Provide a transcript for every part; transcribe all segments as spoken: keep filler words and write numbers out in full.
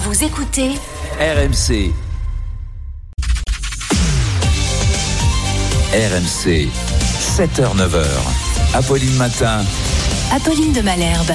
Vous écoutez R M C. R M C, sept heures neuf heures. Apolline Matin. Apolline de Malherbe.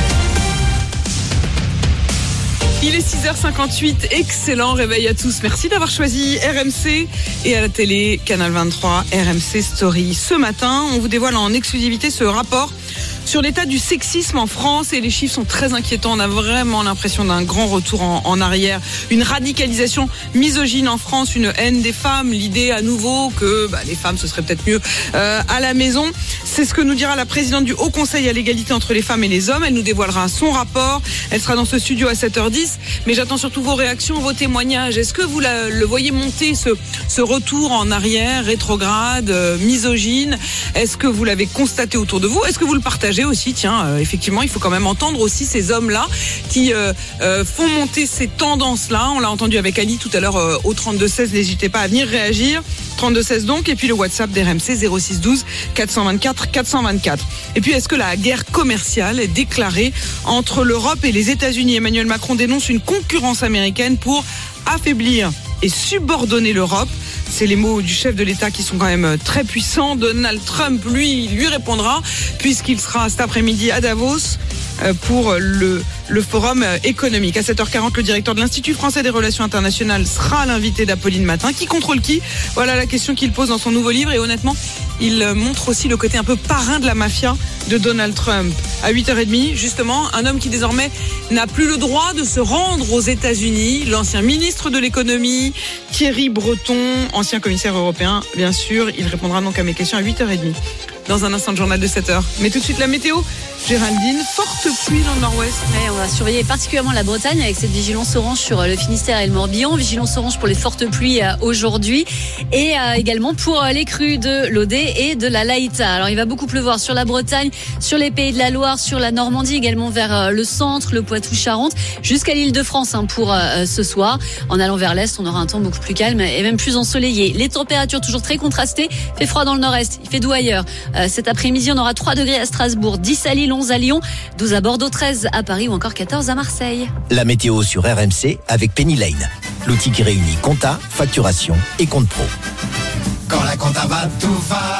Il est six heures cinquante-huit, excellent réveil à tous. Merci d'avoir choisi R M C et à la télé, Canal vingt-trois, R M C Story. Ce matin, on vous dévoile en exclusivité ce rapport sur l'état du sexisme en France et les chiffres sont très inquiétants. On a vraiment l'impression d'un grand retour en, en arrière, une radicalisation misogyne en France, une haine des femmes, l'idée à nouveau que bah, les femmes ce serait peut-être mieux euh, à la maison. C'est ce que nous dira la présidente du Haut Conseil à l'égalité entre les femmes et les hommes. Elle nous dévoilera son rapport. Elle sera dans ce studio à sept heures dix. Mais j'attends surtout vos réactions, vos témoignages. Est-ce que vous la, le voyez monter, ce, ce retour en arrière, rétrograde, euh, misogyne? Est-ce que vous l'avez constaté autour de vous? Est-ce que vous le partagez aussi? Tiens, euh, effectivement, il faut quand même entendre aussi ces hommes-là qui euh, euh, font monter ces tendances-là. On l'a entendu avec Ali tout à l'heure euh, au trente-deux seize. N'hésitez pas à venir réagir. trente-deux seize donc. Et puis le WhatsApp d'R M C zéro six douze quatre cent vingt-quatre quatre cent vingt-quatre. Et puis, est-ce que la guerre commerciale est déclarée entre l'Europe et les États-Unis? Emmanuel Macron dénonce une concurrence américaine pour affaiblir et subordonner l'Europe. C'est les mots du chef de l'État qui sont quand même très puissants. Donald Trump, lui, lui répondra puisqu'il sera cet après-midi à Davos pour le, le forum économique. À sept heures quarante, le directeur de l'Institut français des relations internationales sera l'invité d'Apolline Matin. Qui contrôle qui? Voilà la question qu'il pose dans son nouveau livre. Et honnêtement, il montre aussi le côté un peu parrain de la mafia de Donald Trump. À huit heures trente, justement, un homme qui désormais n'a plus le droit de se rendre aux États-Unis. L'ancien ministre de l'économie, Thierry Breton, ancien commissaire européen, bien sûr. Il répondra donc à mes questions à huit heures trente. Dans un instant, le journal de sept heures. Mais tout de suite, la météo. Géraldine, forte pluie dans le nord-ouest. Ouais, on va surveiller particulièrement la Bretagne avec cette vigilance orange sur le Finistère et le Morbihan. Vigilance orange pour les fortes pluies aujourd'hui et euh, également pour les crues de l'Odé et de la Laïta. Alors, il va beaucoup pleuvoir sur la Bretagne, sur les Pays de la Loire, sur la Normandie, également vers le centre, le Poitou-Charentes, jusqu'à l'Île-de-France hein, pour euh, ce soir. En allant vers l'est, on aura un temps beaucoup plus calme et même plus ensoleillé. Les températures toujours très contrastées. Il fait froid dans le nord-est, il fait doux ailleurs. Euh, cet après-midi, on aura trois degrés à Strasbourg, dix à Lille, onze à Lyon, douze à Bordeaux, treize à Paris ou encore quatorze à Marseille. La météo sur R M C avec Penny Lane, l'outil qui réunit compta, facturation et compte pro. Quand la compta va, tout va.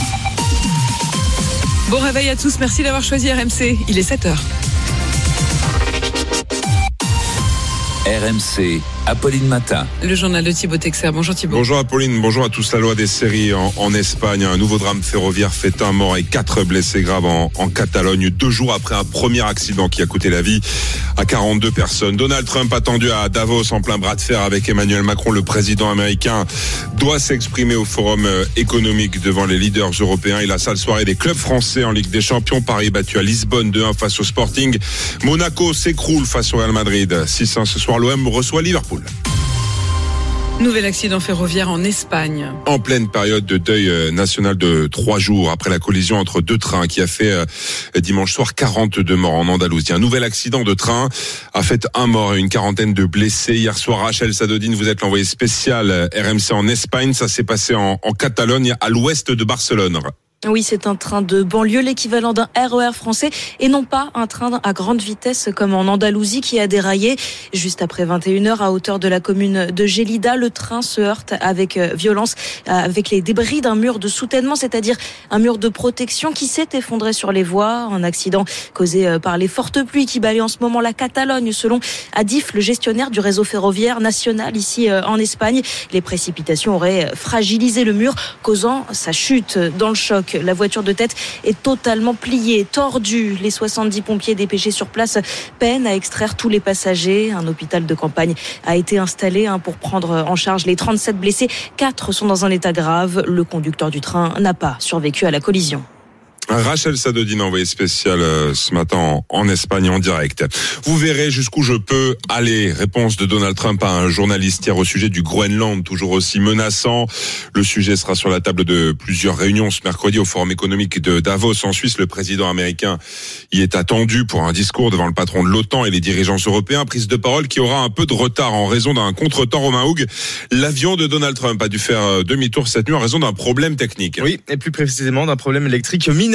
Bon réveil à tous, merci d'avoir choisi R M C. Il est sept heures. R M C, Apolline Matin. Le journal de Thibaut Texer. Bonjour Thibaut. Bonjour Apolline, bonjour à tous. La loi des séries en, en Espagne. Un nouveau drame ferroviaire fait un mort et quatre blessés graves en, en Catalogne. Deux jours après un premier accident qui a coûté la vie à quarante-deux personnes. Donald Trump attendu à Davos en plein bras de fer avec Emmanuel Macron. Le président américain doit s'exprimer au forum économique devant les leaders européens. Et la sale soirée des clubs français en Ligue des Champions. Paris battu à Lisbonne deux un face au Sporting. Monaco s'écroule face au Real Madrid. six un ce soir. L'O M reçoit Liverpool. Nouvel accident ferroviaire en Espagne. En pleine période de deuil national de trois jours après la collision entre deux trains qui a fait euh, dimanche soir quarante-deux morts en Andalousie. Un nouvel accident de train a fait un mort et une quarantaine de blessés. Hier soir, Rachel Sadodine, vous êtes l'envoyé spécial R M C en Espagne. Ça s'est passé en, en Catalogne, à l'ouest de Barcelone. Oui, c'est un train de banlieue, l'équivalent d'un R E R français, et non pas un train à grande vitesse comme en Andalousie qui a déraillé. Juste après vingt et une heures, à hauteur de la commune de Gélida, le train se heurte avec violence, avec les débris d'un mur de soutènement, c'est-à-dire un mur de protection qui s'est effondré sur les voies. Un accident causé par les fortes pluies qui balayent en ce moment la Catalogne, selon Adif, le gestionnaire du réseau ferroviaire national ici en Espagne. Les précipitations auraient fragilisé le mur, causant sa chute. Dans le choc, la voiture de tête est totalement pliée, tordue. Les soixante-dix pompiers dépêchés sur place peinent à extraire tous les passagers. Un hôpital de campagne a été installé pour prendre en charge les trente-sept blessés. Quatre sont dans un état grave. Le conducteur du train n'a pas survécu à la collision. Rachel Sadodine, envoyée spéciale euh, ce matin en, en Espagne en direct. Vous verrez jusqu'où je peux aller. Réponse de Donald Trump à un journaliste hier au sujet du Groenland, toujours aussi menaçant. Le sujet sera sur la table de plusieurs réunions ce mercredi au Forum économique de Davos en Suisse. Le président américain y est attendu pour un discours devant le patron de l'OTAN et les dirigeants européens. Prise de parole qui aura un peu de retard en raison d'un contretemps. Romain Houg, l'avion de Donald Trump a dû faire demi-tour cette nuit en raison d'un problème technique. Oui, et plus précisément d'un problème électrique mineur.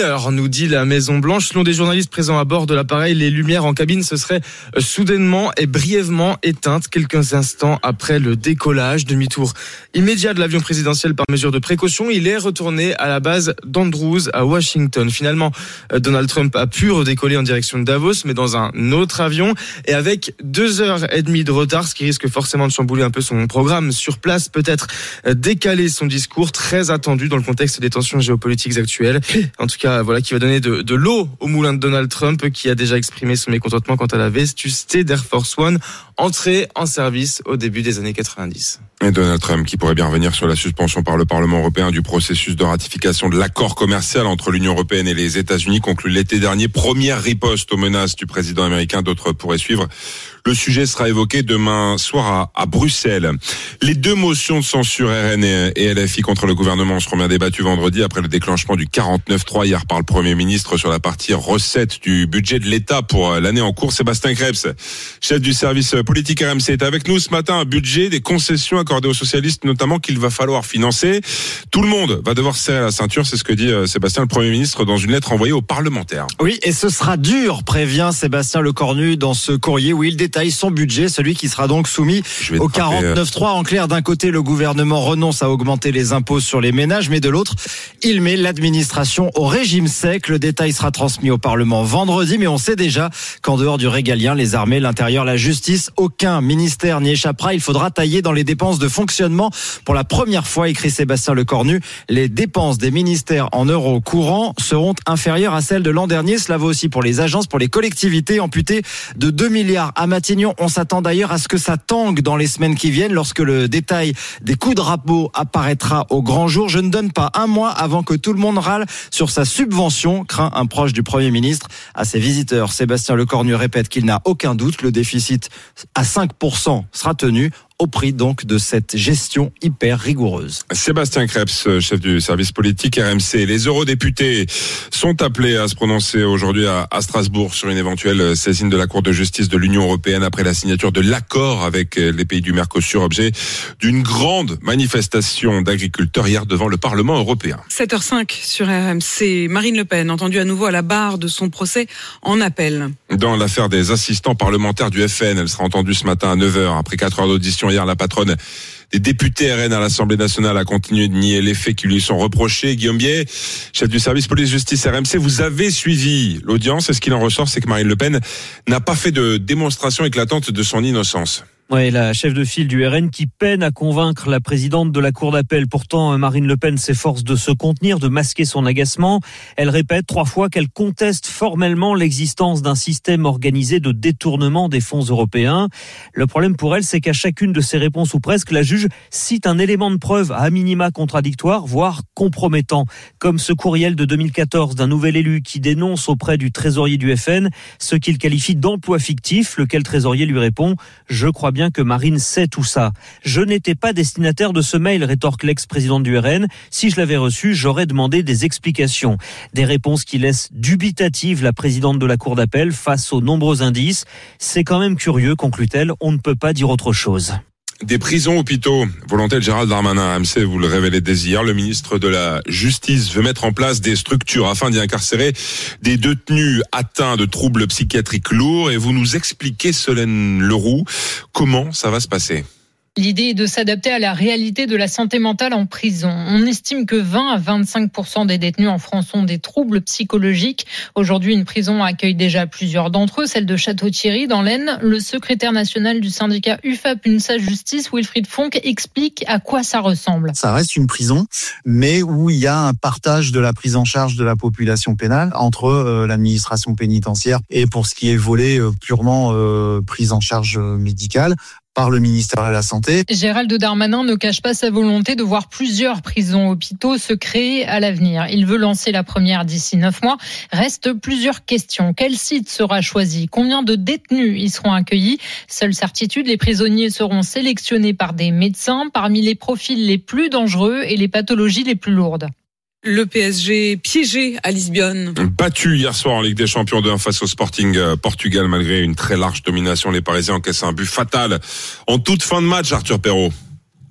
heure, nous dit la Maison-Blanche. Selon des journalistes présents à bord de l'appareil, les lumières en cabine se seraient soudainement et brièvement éteintes quelques instants après le décollage. Demi-tour immédiat de l'avion présidentiel par mesure de précaution. Il est retourné à la base d'Andrews à Washington. Finalement, Donald Trump a pu redécoller en direction de Davos, mais dans un autre avion et avec deux heures et demie de retard, ce qui risque forcément de chambouler un peu son programme sur place, peut-être décaler son discours très attendu dans le contexte des tensions géopolitiques actuelles. En tout cas, voilà qui va donner de, de l'eau au moulin de Donald Trump, qui a déjà exprimé son mécontentement quant à la vétusté d'Air Force One, entrée en service au début des années quatre-vingt-dix. Et Donald Trump qui pourrait bien revenir sur la suspension par le Parlement européen du processus de ratification de l'accord commercial entre l'Union européenne et les États-Unis conclu l'été dernier. Première riposte aux menaces du président américain, d'autres pourraient suivre. Le sujet sera évoqué demain soir à, à Bruxelles. Les deux motions de censure R N et L F I contre le gouvernement seront bien débattues vendredi après le déclenchement du quarante-neuf trois hier par le Premier ministre sur la partie recette du budget de l'État pour l'année en cours. Sébastien Krebs, chef du service politique R M C, est avec nous ce matin. Un budget, des concessions accordées aux socialistes notamment qu'il va falloir financer. Tout le monde va devoir serrer la ceinture, c'est ce que dit Sébastien, le Premier ministre, dans une lettre envoyée aux parlementaires. Oui, et ce sera dur, prévient Sébastien Lecornu dans ce courrier où il détaille son budget, celui qui sera donc soumis au quarante-neuf trois. En clair, d'un côté, le gouvernement renonce à augmenter les impôts sur les ménages, mais de l'autre, il met l'administration au régime sec. Le détail sera transmis au Parlement vendredi, mais on sait déjà qu'en dehors du régalien, les armées, l'intérieur, la justice, aucun ministère n'y échappera. Il faudra tailler dans les dépenses de fonctionnement. Pour la première fois, écrit Sébastien Lecornu, les dépenses des ministères en euros courants seront inférieures à celles de l'an dernier. Cela vaut aussi pour les agences, pour les collectivités, amputées de deux milliards à Matignon. On s'attend d'ailleurs à ce que ça tangue dans les semaines qui viennent lorsque le détail des coups de rabot apparaîtra au grand jour. Je ne donne pas un mois avant que tout le monde râle sur sa subvention, craint un proche du Premier ministre. À ses visiteurs, Sébastien Lecornu répète qu'il n'a aucun doute. Le déficit à cinq pour cent sera tenu, au prix donc de cette gestion hyper rigoureuse. Sébastien Krebs, chef du service politique R M C. Les eurodéputés sont appelés à se prononcer aujourd'hui à, à Strasbourg sur une éventuelle saisine de la Cour de justice de l'Union européenne après la signature de l'accord avec les pays du Mercosur, objet d'une grande manifestation d'agriculteurs hier devant le Parlement européen. sept heures cinq sur R M C. Marine Le Pen, entendue à nouveau à la barre de son procès en appel. Dans l'affaire des assistants parlementaires du F N, elle sera entendue ce matin à neuf heures. Après quatre heures d'audition hier, la patronne des députés R N à l'Assemblée nationale a continué de nier les faits qui lui sont reprochés. Guillaume Biet, chef du service police-justice R M C, vous avez suivi l'audience et ce qu'il en ressort, c'est que Marine Le Pen n'a pas fait de démonstration éclatante de son innocence. Ouais, la chef de file du R N qui peine à convaincre la présidente de la Cour d'appel. Pourtant, Marine Le Pen s'efforce de se contenir, de masquer son agacement. Elle répète trois fois qu'elle conteste formellement l'existence d'un système organisé de détournement des fonds européens. Le problème pour elle, c'est qu'à chacune de ses réponses ou presque, la juge cite un élément de preuve à minima contradictoire, voire compromettant. Comme ce courriel de deux mille quatorze d'un nouvel élu qui dénonce auprès du trésorier du F N ce qu'il qualifie d'emploi fictif, lequel trésorier lui répond « Je crois bien que Marine sait tout ça. Je n'étais pas destinataire de ce mail, rétorque l'ex-présidente du R N. Si je l'avais reçu, j'aurais demandé des explications. Des réponses qui laissent dubitative la présidente de la Cour d'appel face aux nombreux indices. C'est quand même curieux, conclut-elle, on ne peut pas dire autre chose. Des prisons hôpitaux. Volonté de Gérald Darmanin. R M C, vous le révélez dès hier. Le ministre de la Justice veut mettre en place des structures afin d'y incarcérer des détenus atteints de troubles psychiatriques lourds. Et vous nous expliquez, Solène Leroux, comment ça va se passer. L'idée est de s'adapter à la réalité de la santé mentale en prison. On estime que vingt à vingt-cinq pour cent des détenus en France ont des troubles psychologiques. Aujourd'hui, une prison accueille déjà plusieurs d'entre eux, celle de Château-Thierry dans l'Aisne. Le secrétaire national du syndicat U F A P UNSA Justice, Wilfried Fonck, explique à quoi ça ressemble. Ça reste une prison, mais où il y a un partage de la prise en charge de la population pénale entre euh, l'administration pénitentiaire et pour ce qui est volet euh, purement euh, prise en charge euh, médicale, par le ministère de la Santé. Gérald Darmanin ne cache pas sa volonté de voir plusieurs prisons-hôpitaux se créer à l'avenir. Il veut lancer la première d'ici neuf mois. Restent plusieurs questions. Quel site sera choisi ? Combien de détenus y seront accueillis ? Seule certitude, les prisonniers seront sélectionnés par des médecins parmi les profils les plus dangereux et les pathologies les plus lourdes. Le P S G piégé à Lisbonne. Battu hier soir en Ligue des Champions deux un face au Sporting Portugal malgré une très large domination. Les Parisiens encaissent un but fatal en toute fin de match, Arthur Perrault.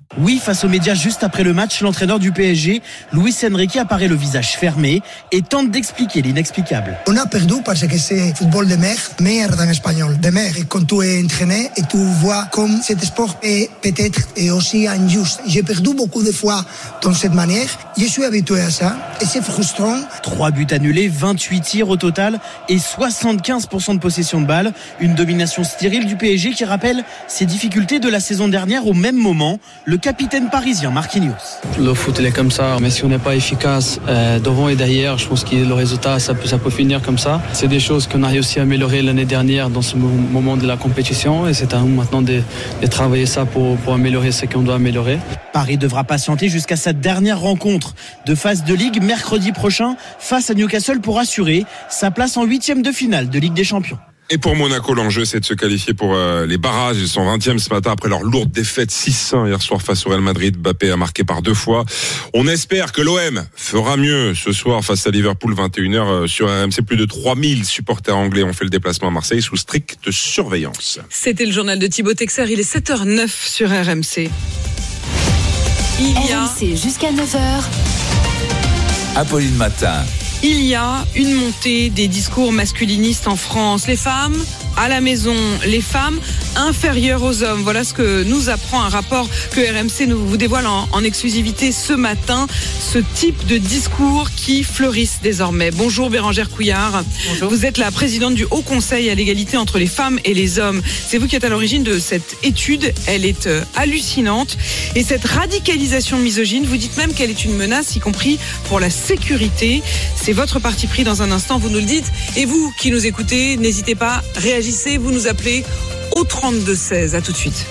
Oui, face aux médias juste après le match, l'entraîneur du P S G, Luis Enrique, apparaît le visage fermé et tente d'expliquer l'inexplicable. On a perdu parce que c'est football de mer, merde en espagnol, de mer. Et quand tu es entraîné et tu vois comme cet sport est peut-être et aussi injuste. J'ai perdu beaucoup de fois dans cette manière. Je suis habitué à ça et c'est frustrant. Trois buts annulés, vingt-huit tirs au total et soixante-quinze pour cent de possession de balle. Une domination stérile du P S G qui rappelle ses difficultés de la saison dernière au même moment. Le capitaine parisien Marquinhos. Le foot il est comme ça, mais si on n'est pas efficace euh, devant et derrière, je pense que le résultat ça peut, ça peut finir comme ça. C'est des choses qu'on a réussi à améliorer l'année dernière dans ce moment de la compétition et c'est à nous maintenant de, de travailler ça pour, pour améliorer ce qu'on doit améliorer. Paris devra patienter jusqu'à sa dernière rencontre de phase de Ligue mercredi prochain face à Newcastle pour assurer sa place en huitième de finale de Ligue des Champions. Et pour Monaco, l'enjeu, c'est de se qualifier pour euh, les barrages. Ils sont vingtième ce matin après leur lourde défaite six un hier soir face au Real Madrid. Mbappé a marqué par deux fois. On espère que l'O M fera mieux ce soir face à Liverpool, vingt et une heures sur R M C. Plus de trois mille supporters anglais ont fait le déplacement à Marseille sous stricte surveillance. C'était le journal de Thibaut Texer. Il est sept heures neuf sur R M C. Il y a... R M C jusqu'à neuf heures. Apolline Matin. Il y a une montée des discours masculinistes en France. Les femmes à la maison, les femmes inférieures aux hommes. Voilà ce que nous apprend un rapport que R M C nous vous dévoile en, en exclusivité ce matin. Ce type de discours qui fleurissent désormais. Bonjour Bérangère Couillard. Bonjour. Vous êtes la présidente du Haut Conseil à l'égalité entre les femmes et les hommes. C'est vous qui êtes à l'origine de cette étude. Elle est euh, hallucinante. Et cette radicalisation misogyne, vous dites même qu'elle est une menace, y compris pour la sécurité. C'est votre parti pris dans un instant, vous nous le dites. Et vous qui nous écoutez, n'hésitez pas, réagissez, vous nous appelez au trente-deux seize. À tout de suite.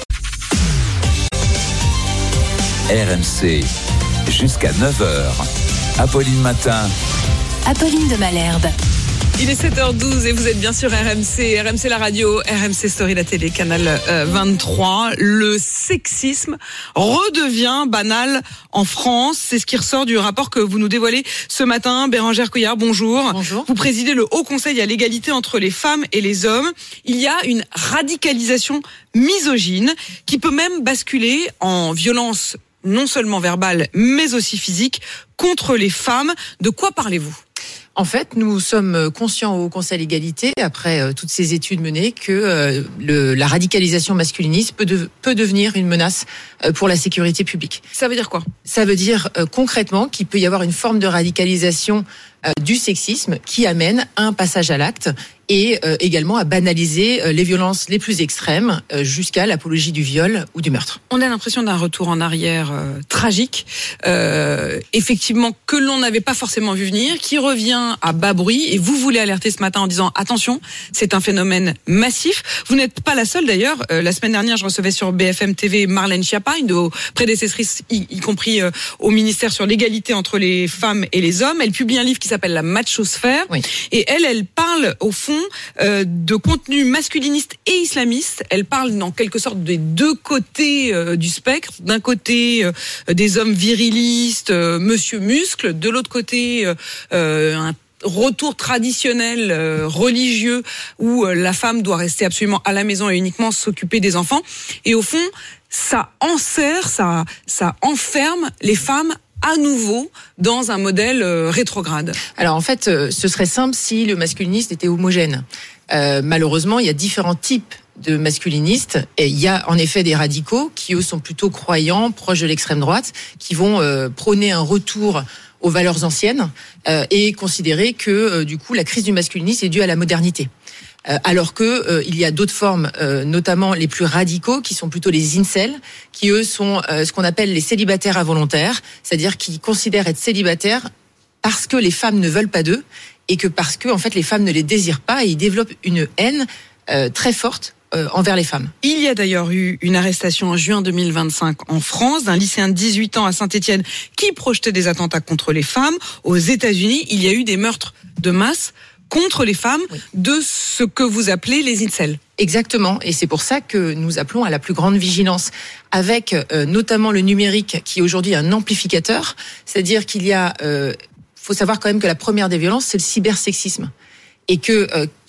R M C, jusqu'à neuf heures. Apolline Matin. Apolline de Malherbe. Il est sept heures douze et vous êtes bien sur R M C, R M C la radio, R M C Story la télé, canal vingt-trois. Le sexisme redevient banal en France. C'est ce qui ressort du rapport que vous nous dévoilez ce matin. Bérangère Couillard, bonjour. Bonjour. Vous présidez le Haut Conseil à l'égalité entre les femmes et les hommes. Il y a une radicalisation misogyne qui peut même basculer en violence non seulement verbale mais aussi physique contre les femmes. De quoi parlez-vous ? En fait, nous sommes conscients au Conseil d'égalité, après euh, toutes ces études menées, que euh, le, la radicalisation masculiniste peut, de, peut devenir une menace euh, pour la sécurité publique. Ça veut dire quoi ? Ça veut dire euh, concrètement qu'il peut y avoir une forme de radicalisation euh, du sexisme qui amène à un passage à l'acte et euh, également à banaliser euh, les violences les plus extrêmes euh, jusqu'à l'apologie du viol ou du meurtre. On a l'impression d'un retour en arrière euh, tragique, euh, effectivement que l'on n'avait pas forcément vu venir, qui revient à bas bruit, et vous voulez alerter ce matin en disant attention, c'est un phénomène massif. Vous n'êtes pas la seule d'ailleurs. Euh, la semaine dernière, je recevais sur B F M T V Marlène Schiappa, une de vos prédécessrices, y, y compris euh, au ministère sur l'égalité entre les femmes et les hommes. Elle publie un livre qui s'appelle La Machosphère, oui. Et elle, elle parle au fond euh, de contenu masculiniste et islamiste. Elle parle en quelque sorte des deux côtés euh, du spectre. D'un côté, euh, des hommes virilistes, euh, Monsieur Muscle. De l'autre côté, euh, un retour traditionnel euh, religieux où euh, la femme doit rester absolument à la maison et uniquement s'occuper des enfants. Et au fond, ça enserre, ça, ça enferme les femmes à nouveau dans un modèle euh, rétrograde. Alors en fait, euh, ce serait simple si le masculinisme était homogène. Euh, malheureusement, il y a différents types de masculinistes. Et il y a en effet des radicaux qui, eux, sont plutôt croyants, proches de l'extrême droite, qui vont euh, prôner un retour aux valeurs anciennes euh, et considérer que, euh, du coup, la crise du masculinisme est due à la modernité. Euh, alors que euh, il y a d'autres formes, euh, notamment les plus radicaux, qui sont plutôt les incels, qui eux sont euh, ce qu'on appelle les célibataires involontaires, c'est-à-dire qui considèrent être célibataires parce que les femmes ne veulent pas d'eux et que parce que en fait les femmes ne les désirent pas, et ils développent une haine euh, très forte euh, envers les femmes. Il y a d'ailleurs eu une arrestation en juin deux mille vingt-cinq en France d'un lycéen de dix-huit ans à Saint-Étienne qui projetait des attentats contre les femmes. Aux États-Unis, il y a eu des meurtres de masse contre les femmes, oui, de ce que vous appelez les incels. Exactement, et c'est pour ça que nous appelons à la plus grande vigilance, avec euh, notamment le numérique qui est aujourd'hui un amplificateur, c'est-à-dire qu'il y a, euh, faut savoir quand même que la première des violences, c'est le cybersexisme. Et que euh,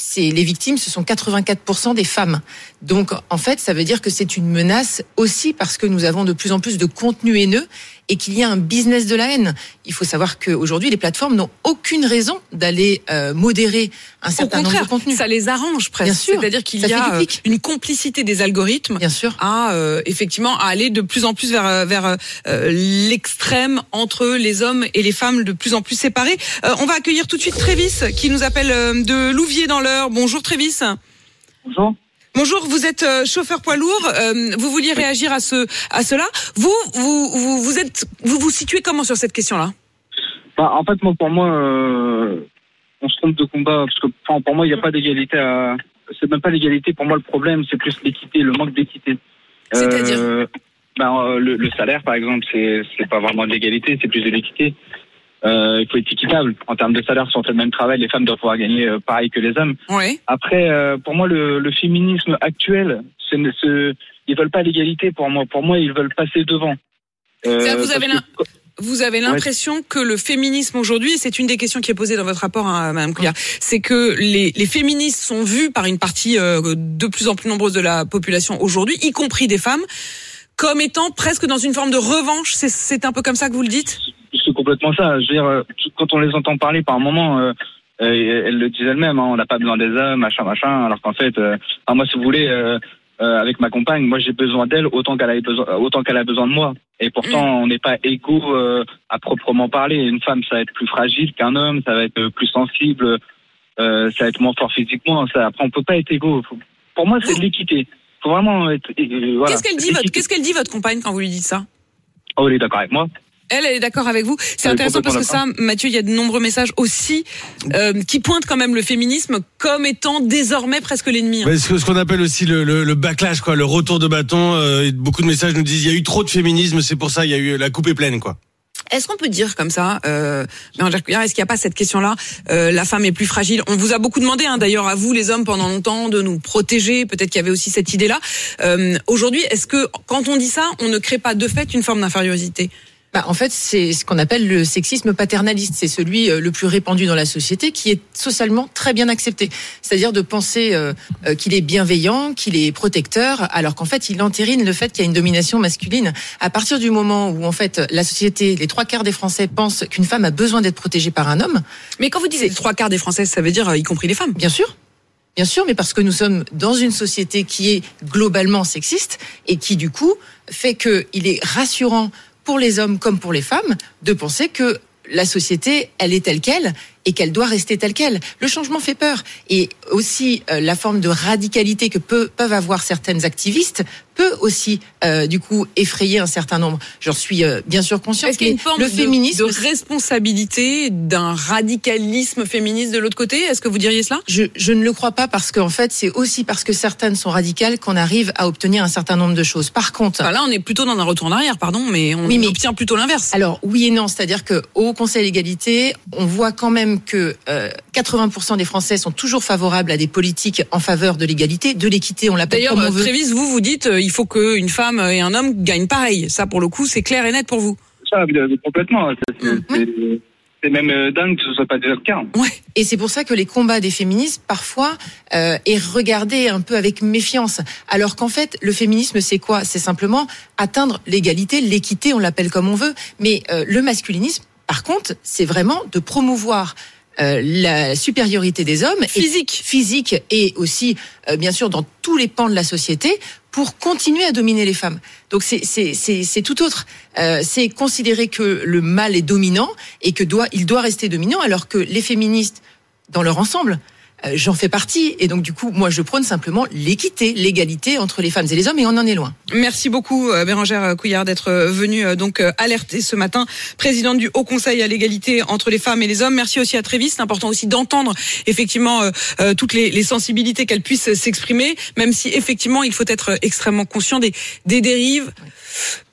c'est les victimes, ce sont quatre-vingt-quatre pour cent des femmes. Donc, en fait, ça veut dire que c'est une menace aussi parce que nous avons de plus en plus de contenu haineux et qu'il y a un business de la haine. Il faut savoir qu'aujourd'hui, les plateformes n'ont aucune raison d'aller euh, modérer un certain nombre de contenus. Ça les arrange presque. Bien sûr. C'est-à-dire qu'il Ça y a euh, une complicité des algorithmes Bien sûr. à euh, effectivement à aller de plus en plus vers vers euh, l'extrême entre les hommes et les femmes de plus en plus séparés. Euh, on va accueillir tout de suite Trévis qui nous appelle euh, de Louviers dans l'Eure. Bonjour Trévis. Bonjour. Bonjour, vous êtes chauffeur poids lourd. Euh, vous vouliez réagir à ce à cela. Vous vous vous vous êtes vous vous situez comment sur cette question-là? Bah, en fait, moi, pour moi, euh, on se trompe de combat parce que enfin, pour moi, il n'y a pas d'égalité. À... C'est même pas l'égalité. Pour moi, le problème, c'est plus l'équité, le manque d'équité. C'est-à-dire euh, bah, le, le salaire, par exemple, c'est c'est pas vraiment de l'égalité, c'est plus de l'équité. Euh, il faut être équitable en termes de salaire. Si on fait le même travail, les femmes doivent pouvoir gagner euh, pareil que les hommes. Oui. Après, euh, pour moi, le, le féminisme actuel, c'est, c'est, ils veulent pas l'égalité. Pour moi, pour moi, ils veulent passer devant. Euh, vous avez que... Vous avez l'impression ouais. que le féminisme aujourd'hui, et c'est une des questions qui est posée dans votre rapport, hein, Madame Couillard, c'est que les, les féministes sont vus par une partie euh, de plus en plus nombreuse de la population aujourd'hui, y compris des femmes, comme étant presque dans une forme de revanche. C'est, c'est un peu comme ça que vous le dites ? C'est complètement ça. Je veux dire, quand on les entend parler par un moment, euh, euh, elles le disent elles-mêmes, hein, on n'a pas besoin des hommes, machin, machin, alors qu'en fait, euh, alors moi, si vous voulez, euh, euh, avec ma compagne, moi, j'ai besoin d'elle autant qu'elle a besoin, autant qu'elle a besoin de moi. Et pourtant, mmh. on n'est pas égaux euh, à proprement parler. Une femme, ça va être plus fragile qu'un homme, ça va être plus sensible, euh, ça va être moins fort physiquement. Ça, après, on peut pas être égaux. Faut, pour moi, c'est de l'équité. Faut vraiment être. Euh, voilà. Qu'est-ce qu'elle dit, votre, qu'est-ce qu'elle dit, votre compagne, quand vous lui dites ça ? Oh, elle est d'accord avec moi. Elle, elle est d'accord avec vous. C'est elle intéressant parce que ça, Mathieu, il y a de nombreux messages aussi euh, qui pointent quand même le féminisme comme étant désormais presque l'ennemi. Ouais, ce qu'on appelle aussi le, le, le backlash, quoi, le retour de bâton. Euh, beaucoup de messages nous disent il y a eu trop de féminisme, c'est pour ça il y a eu la coupe est pleine, quoi. Est-ce qu'on peut dire comme ça, euh, est-ce qu'il n'y a pas cette question-là, euh, la femme est plus fragile? On vous a beaucoup demandé, hein, d'ailleurs, à vous, les hommes, pendant longtemps, de nous protéger. Peut-être qu'il y avait aussi cette idée-là. Euh, aujourd'hui, est-ce que quand on dit ça, on ne crée pas de fait une forme d'infériorité? Bah, en fait, c'est ce qu'on appelle le sexisme paternaliste. C'est celui le plus répandu dans la société, qui est socialement très bien accepté. C'est-à-dire de penser euh, qu'il est bienveillant, qu'il est protecteur, alors qu'en fait, il entérine le fait qu'il y a une domination masculine. À partir du moment où, en fait, la société, les trois quarts des Français pensent qu'une femme a besoin d'être protégée par un homme. Mais quand vous dites les trois quarts des Français, ça veut dire y compris les femmes? Bien sûr. Bien sûr, mais parce que nous sommes dans une société qui est globalement sexiste et qui, du coup, fait qu'il est rassurant pour les hommes comme pour les femmes, de penser que la société, elle est telle qu'elle et qu'elle doit rester telle qu'elle. Le changement fait peur. Et aussi, euh, la forme de radicalité que peut, peuvent avoir certaines activistes peut aussi, euh, du coup, effrayer un certain nombre. J'en suis euh, bien sûr consciente. Est-ce qu'il y a une forme le de, féminisme, de responsabilité d'un radicalisme féministe de l'autre côté? Est-ce que vous diriez cela? je, je ne le crois pas, parce qu'en fait, c'est aussi parce que certaines sont radicales qu'on arrive à obtenir un certain nombre de choses. Par contre... Enfin, là, on est plutôt dans un retour en arrière, pardon, mais on, oui, mais, on obtient plutôt l'inverse. Alors, oui et non. C'est-à-dire qu'au Conseil de l'égalité, on voit quand même que euh, quatre-vingts pour cent des Français sont toujours favorables à des politiques en faveur de l'égalité, de l'équité, on l'appelle comme on veut. D'ailleurs, Trévis, vous, vous dites euh, il faut qu'une femme et un homme gagnent pareil. Ça, pour le coup, c'est clair et net pour vous. Ça, complètement. C'est, mmh. c'est, c'est même dingue que ce soit pas déjà le cas. Ouais. Et c'est pour ça que les combats des féministes, parfois, euh, est regardé un peu avec méfiance. Alors qu'en fait, le féminisme, c'est quoi? C'est simplement atteindre l'égalité, l'équité, on l'appelle comme on veut. Mais euh, le masculinisme, par contre, c'est vraiment de promouvoir Euh, la supériorité des hommes, physique, et, physique et aussi euh, bien sûr dans tous les pans de la société, pour continuer à dominer les femmes. Donc c'est c'est c'est, c'est tout autre. Euh, c'est considérer que le mâle est dominant et que doit il doit rester dominant, alors que les féministes dans leur ensemble, euh, j'en fais partie, et donc du coup moi je prône simplement l'équité, l'égalité entre les femmes et les hommes, et on en est loin. Merci beaucoup Bérangère Couillard d'être venue donc alerter ce matin, présidente du Haut Conseil à l'égalité entre les femmes et les hommes. Merci aussi à Trévis, c'est important aussi d'entendre effectivement euh, toutes les, les sensibilités, qu'elles puissent s'exprimer, même si effectivement il faut être extrêmement conscient des, des dérives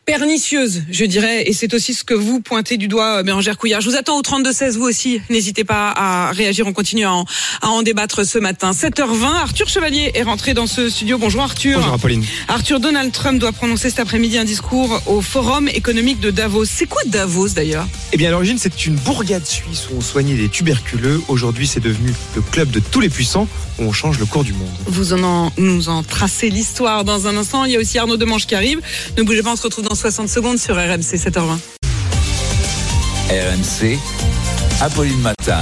pernicieuse, je dirais, et c'est aussi ce que vous pointez du doigt, Bérangère Couillard. Je vous attends au trente-deux seize, vous aussi. N'hésitez pas à réagir, on continue à en, à en débattre ce matin. sept heures vingt, Arthur Chevalier est rentré dans ce studio. Bonjour Arthur. Bonjour Apolline. Arthur, Donald Trump doit prononcer cet après-midi un discours au Forum économique de Davos. C'est quoi Davos d'ailleurs ? Eh bien à l'origine c'est une bourgade suisse où on soignait les tuberculeux. Aujourd'hui c'est devenu le club de tous les puissants où on change le cours du monde. Vous en, en nous en tracez l'histoire dans un instant. Il y a aussi Arnaud Demange qui arrive. Ne bougez pas, on se retrouve dans soixante secondes sur R M C, sept heures vingt. R M C, Apolline Matin.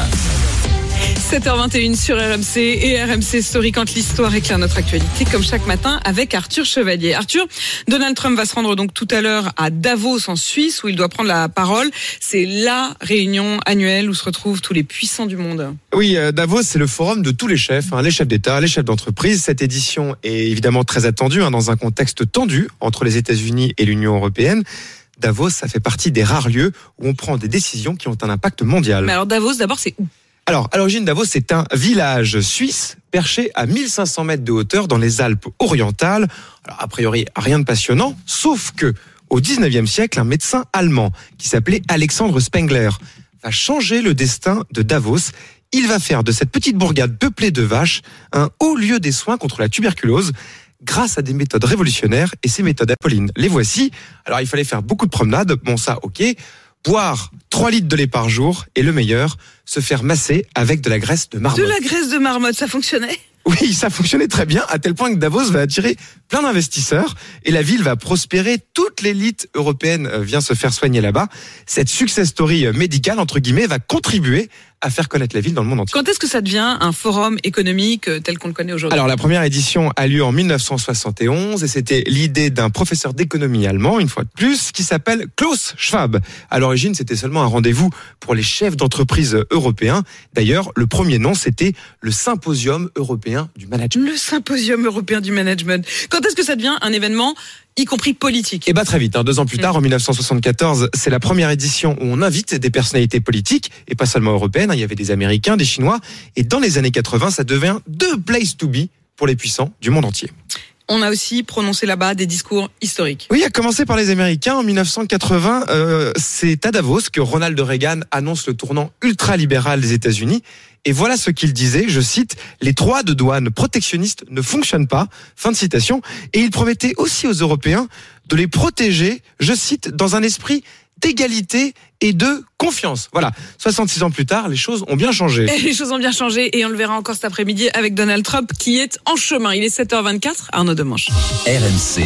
sept heures vingt et une sur R M C et R M C Story quand l'histoire éclaire notre actualité, comme chaque matin avec Arthur Chevalier. Arthur, Donald Trump va se rendre donc tout à l'heure à Davos en Suisse où il doit prendre la parole. C'est la réunion annuelle où se retrouvent tous les puissants du monde. Oui, Davos, c'est le forum de tous les chefs, hein, les chefs d'État, les chefs d'entreprise. Cette édition est évidemment très attendue hein, dans un contexte tendu entre les États-Unis et l'Union européenne. Davos, ça fait partie des rares lieux où on prend des décisions qui ont un impact mondial. Mais alors Davos, d'abord, c'est où ? Alors, à l'origine, Davos, c'est un village suisse perché à mille cinq cents mètres de hauteur dans les Alpes orientales. Alors, a priori, rien de passionnant, sauf que au dix-neuvième siècle, un médecin allemand qui s'appelait Alexandre Spengler va changer le destin de Davos. Il va faire de cette petite bourgade peuplée de vaches un haut lieu des soins contre la tuberculose grâce à des méthodes révolutionnaires. Et ces méthodes, Apolline, les voici. Alors, il fallait faire beaucoup de promenades. Bon, ça, ok. Boire trois litres de lait par jour et le meilleur, se faire masser avec de la graisse de marmotte. De la graisse de marmotte, ça fonctionnait ? Oui, ça fonctionnait très bien, à tel point que Davos va attirer plein d'investisseurs et la ville va prospérer. Toute l'élite européenne vient se faire soigner là-bas. Cette success story médicale, entre guillemets, va contribuer à faire connaître la ville dans le monde entier. Quand est-ce que ça devient un forum économique tel qu'on le connaît aujourd'hui ? Alors, la première édition a lieu en dix-neuf cent soixante et onze et c'était l'idée d'un professeur d'économie allemand, une fois de plus, qui s'appelle Klaus Schwab. À l'origine, c'était seulement un rendez-vous pour les chefs d'entreprise européens. D'ailleurs, le premier nom, c'était le Symposium européen du management. Le Symposium européen du management. Quand est-ce que ça devient un événement y compris politique? Et bah très vite, hein, deux ans plus tard, en dix-neuf cent soixante-quatorze, c'est la première édition où on invite des personnalités politiques, et pas seulement européennes, hein, il y avait des Américains, des Chinois, et dans les années quatre-vingts, ça devient the place to be pour les puissants du monde entier. On a aussi prononcé là-bas des discours historiques. Oui, à commencer par les Américains. En dix-neuf cent quatre-vingts, euh, c'est à Davos que Ronald Reagan annonce le tournant ultralibéral des États-Unis. Et voilà ce qu'il disait, je cite, « Les droits de douane protectionnistes ne fonctionnent pas », fin de citation. Et il promettait aussi aux Européens de les protéger, je cite, dans un esprit d'égalité et de confiance. Voilà, soixante-six ans plus tard, les choses ont bien changé. Et les choses ont bien changé et on le verra encore cet après-midi avec Donald Trump qui est en chemin. Il est sept heures vingt-quatre, Arnaud Demange. R M C.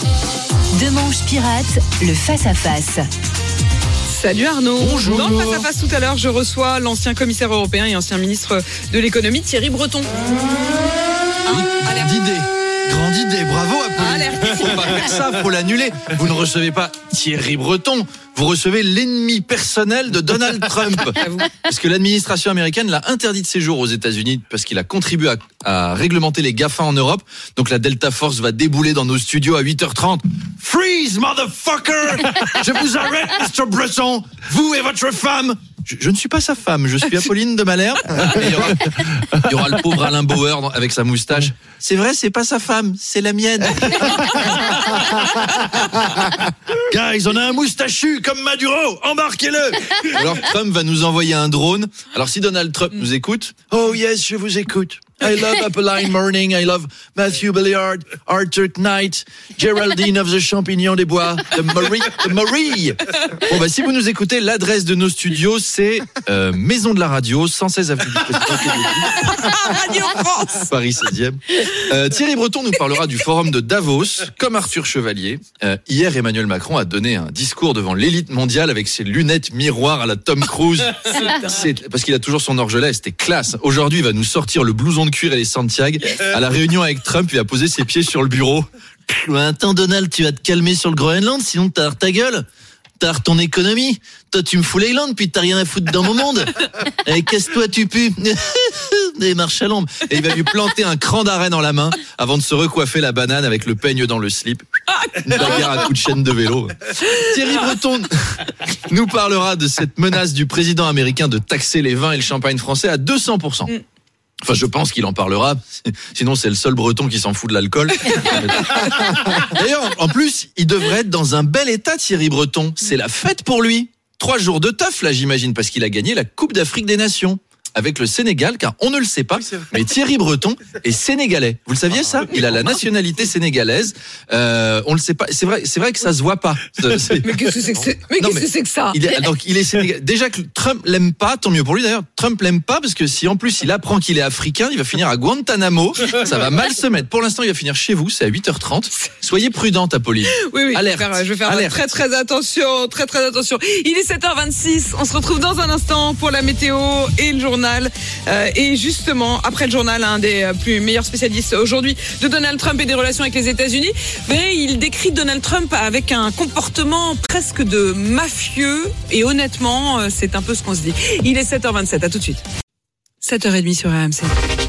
Demange pirate, le face-à-face. Salut Arnaud. Bonjour. Dans le face-à-face tout à l'heure, je reçois l'ancien commissaire européen et ancien ministre de l'économie, Thierry Breton. Oui, grande idée. Grande idée, bravo Apolline. Faut pas faire ça, faut l'annuler. Vous ne recevez pas Thierry Breton, vous recevez l'ennemi personnel de Donald Trump. Parce que l'administration américaine l'a interdit de séjour aux États-Unis parce qu'il a contribué à, à réglementer les GAFA en Europe. Donc la Delta Force va débouler dans nos studios à huit heures trente. Freeze, motherfucker! Je vous arrête, mister Breton! Vous et votre femme! Je, je ne suis pas sa femme, je suis Apolline de Malherbe. Il y aura, il y aura le pauvre Alain Bauer avec sa moustache. C'est vrai, c'est pas sa femme, c'est la mienne. Guys, on a un moustachu comme Maduro, embarquez-le. Alors Trump va nous envoyer un drone. Alors si Donald Trump nous écoute, oh yes, je vous écoute. I love Apolline Morning, I love Matthew Billiard, Arthur Knight, Geraldine of the Champignon des Bois, de Marie, de Marie. Bon bah si vous nous écoutez, l'adresse de nos studios c'est euh, Maison de la Radio, cent seize avenue du Président Radio France, Paris seizième. Euh, Thierry Breton nous parlera du forum de Davos, comme Arthur Chevalier. Euh, hier, Emmanuel Macron a donné un discours devant l'élite mondiale avec ses lunettes miroirs à la Tom Cruise. C'est, parce qu'il a toujours son orgelet, c'était classe. Aujourd'hui, il va nous sortir le blouson de cuir et les Santiago. À la réunion avec Trump, il a posé ses pieds sur le bureau. Attends Donald, tu vas te calmer sur le Groenland, sinon t'as ta gueule. T'as ton économie. Toi, tu me fous les glandes, puis t'as rien à foutre dans mon monde. Et casse-toi, tu pues. Des marches à l'ombre. Et il va lui planter un cran d'arrêt dans la main avant de se recoiffer la banane avec le peigne dans le slip. Une bagarre à coups de chaîne de vélo. Thierry Breton nous parlera de cette menace du président américain de taxer les vins et le champagne français à deux cents pour cent. Enfin, je pense qu'il en parlera. Sinon, c'est le seul Breton qui s'en fout de l'alcool. D'ailleurs, en plus, il devrait être dans un bel état, Thierry Breton. C'est la fête pour lui. Trois jours de teuf, là, j'imagine, parce qu'il a gagné la Coupe d'Afrique des Nations avec le Sénégal, car on ne le sait pas, oui, mais Thierry Breton est sénégalais. Vous le saviez, ça? Il a la nationalité sénégalaise. Euh, on le sait pas. C'est vrai, c'est vrai que ça se voit pas. C'est... Mais qu'est-ce que c'est que c'est, mais non, qu'est-ce mais que c'est que ça? Il est, donc, il est sénégalais. Déjà que Trump l'aime pas, tant mieux pour lui d'ailleurs. Trump l'aime pas parce que si en plus il apprend qu'il est africain, il va finir à Guantanamo. Ça va mal se mettre. Pour l'instant, il va finir chez vous. C'est à huit heures trente. Soyez prudente, Apolline. Oui, oui. Alerte. Je vais faire, je vais faire Alerte. très, très attention, très, très attention. Il est sept heures vingt-six. On se retrouve dans un instant pour la météo et le journal. Euh, Et justement, après le journal, un des plus meilleurs spécialistes aujourd'hui de Donald Trump et des relations avec les États-Unis, mais il décrit Donald Trump avec un comportement presque de mafieux. Et honnêtement, c'est un peu ce qu'on se dit. Il est sept heures vingt-sept, à tout de suite. sept heures trente sur R M C.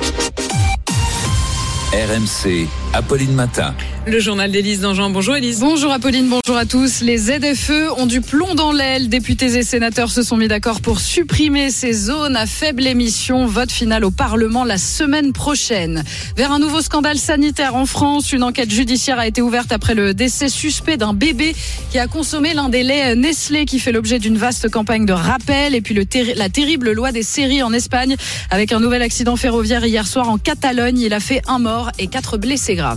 R M C, Apolline Matin. Le journal d'Élise Dangean. Bonjour Élise. Bonjour Apolline, bonjour à tous. Les Z F E ont du plomb dans l'aile. Députés et sénateurs se sont mis d'accord pour supprimer ces zones à faible émission. Vote final au Parlement la semaine prochaine. Vers un nouveau scandale sanitaire en France, une enquête judiciaire a été ouverte après le décès suspect d'un bébé qui a consommé l'un des laits Nestlé, qui fait l'objet d'une vaste campagne de rappel. Et puis le terri- la terrible loi des séries en Espagne, avec un nouvel accident ferroviaire hier soir en Catalogne. Il a fait un mort et quatre blessés graves.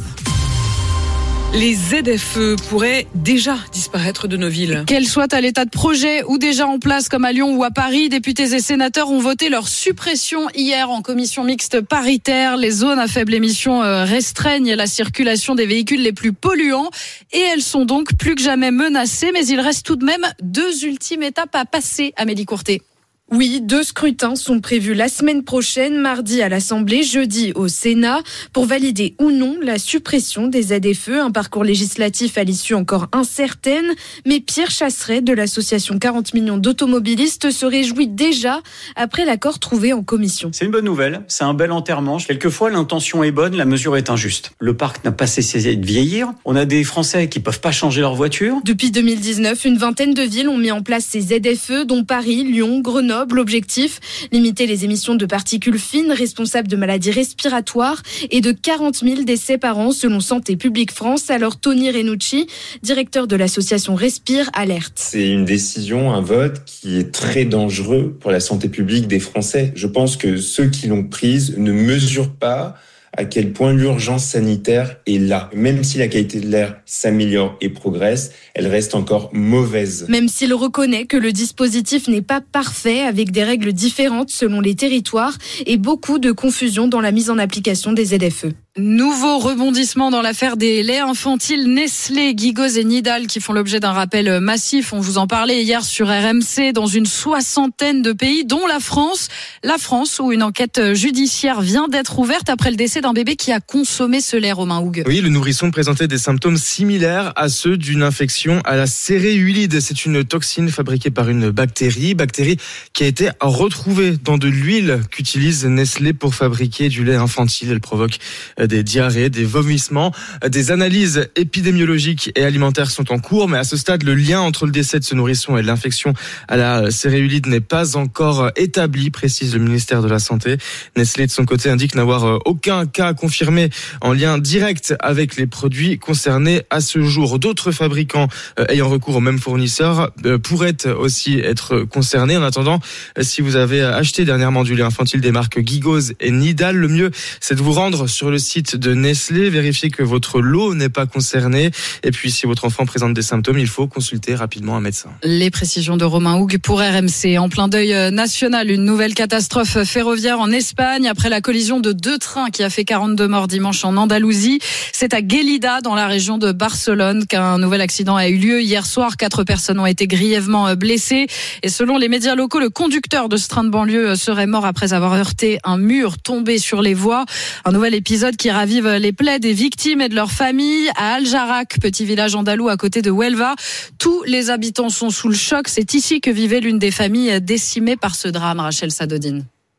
Les Z F E pourraient déjà disparaître de nos villes. Qu'elles soient à l'état de projet ou déjà en place comme à Lyon ou à Paris, députés et sénateurs ont voté leur suppression hier en commission mixte paritaire. Les zones à faible émission restreignent la circulation des véhicules les plus polluants et elles sont donc plus que jamais menacées. Mais il reste tout de même deux ultimes étapes à passer, Amélie Courtet. Oui, deux scrutins sont prévus la semaine prochaine, mardi à l'Assemblée, jeudi au Sénat, pour valider ou non la suppression des Z F E, un parcours législatif à l'issue encore incertaine. Mais Pierre Chasseret de l'association quarante millions d'automobilistes se réjouit déjà après l'accord trouvé en commission. C'est une bonne nouvelle, c'est un bel enterrement. Quelquefois, l'intention est bonne, la mesure est injuste. Le parc n'a pas cessé de vieillir. On a des Français qui peuvent pas changer leur voiture. Depuis deux mille dix-neuf, une vingtaine de villes ont mis en place ces Z F E, dont Paris, Lyon, Grenoble. L'objectif, limiter les émissions de particules fines responsables de maladies respiratoires et de quarante mille décès par an selon Santé publique France. Alors Tony Renucci, directeur de l'association Respire, alerte. C'est une décision, un vote qui est très dangereux pour la santé publique des Français. Je pense que ceux qui l'ont prise ne mesurent pas à quel point l'urgence sanitaire est là. Même si la qualité de l'air s'améliore et progresse, elle reste encore mauvaise. Même s'il reconnaît que le dispositif n'est pas parfait, avec des règles différentes selon les territoires et beaucoup de confusion dans la mise en application des Z F E. Nouveau rebondissement dans l'affaire des laits infantiles Nestlé, Gigos et Nidal qui font l'objet d'un rappel massif. On vous en parlait hier sur R M C dans une soixantaine de pays, dont la France. La France, où une enquête judiciaire vient d'être ouverte après le décès d'un bébé qui a consommé ce lait, Romain Hougue. Oui, le nourrisson présentait des symptômes similaires à ceux d'une infection à la céréulide. C'est une toxine fabriquée par une bactérie, bactérie qui a été retrouvée dans de l'huile qu'utilise Nestlé pour fabriquer du lait infantile. Elle provoque des diarrhées, des vomissements. Des analyses épidémiologiques et alimentaires sont en cours, mais à ce stade, le lien entre le décès de ce nourrisson et l'infection à la céréulide n'est pas encore établi, précise le ministère de la Santé. Nestlé, de son côté, indique n'avoir aucun cas confirmé en lien direct avec les produits concernés à ce jour. D'autres fabricants ayant recours au même fournisseur pourraient aussi être concernés. En attendant, si vous avez acheté dernièrement du lait infantile des marques Gigos et Nidal, le mieux, c'est de vous rendre sur le site de Nestlé, vérifier que votre lot n'est pas concerné. Et puis, si votre enfant présente des symptômes, il faut consulter rapidement un médecin. Les précisions de Romain Hougue pour R M C. En plein deuil national, une nouvelle catastrophe ferroviaire en Espagne après la collision de deux trains qui a fait quarante-deux morts dimanche en Andalousie. C'est à Gelida, dans la région de Barcelone, qu'un nouvel accident a eu lieu hier soir. Quatre personnes ont été grièvement blessées. Et selon les médias locaux, le conducteur de ce train de banlieue serait mort après avoir heurté un mur tombé sur les voies. Un nouvel épisode qui ravive les plaies des victimes et de leurs familles. À Aljarac, petit village andalou à côté de Huelva, tous les habitants sont sous le choc. C'est ici que vivait l'une des familles décimées par ce drame, Rachel Sadodine.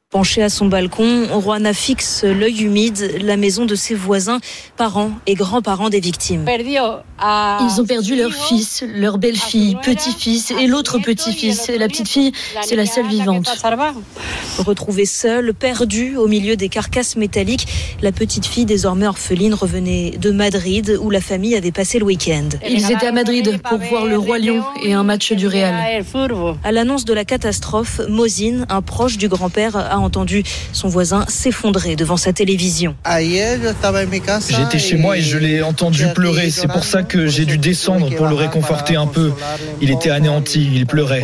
Penché à son balcon, Juana fixe l'œil humide la maison de ses voisins, parents et grands-parents des victimes. Ils ont perdu leur fils, leur belle-fille, petit-fils et l'autre petit-fils. La petite fille, c'est la seule vivante. Retrouvée seule, perdue au milieu des carcasses métalliques, la petite fille, désormais orpheline, revenait de Madrid où la famille avait passé le week-end. Ils étaient à Madrid pour voir le Roi Lion et un match du Real. À l'annonce de la catastrophe, Mosine, un proche du grand-père, a entendu son voisin s'effondrer devant sa télévision. J'étais chez moi et je l'ai entendu pleurer. C'est pour ça que j'ai dû descendre pour le réconforter un peu. Il était anéanti, il pleurait.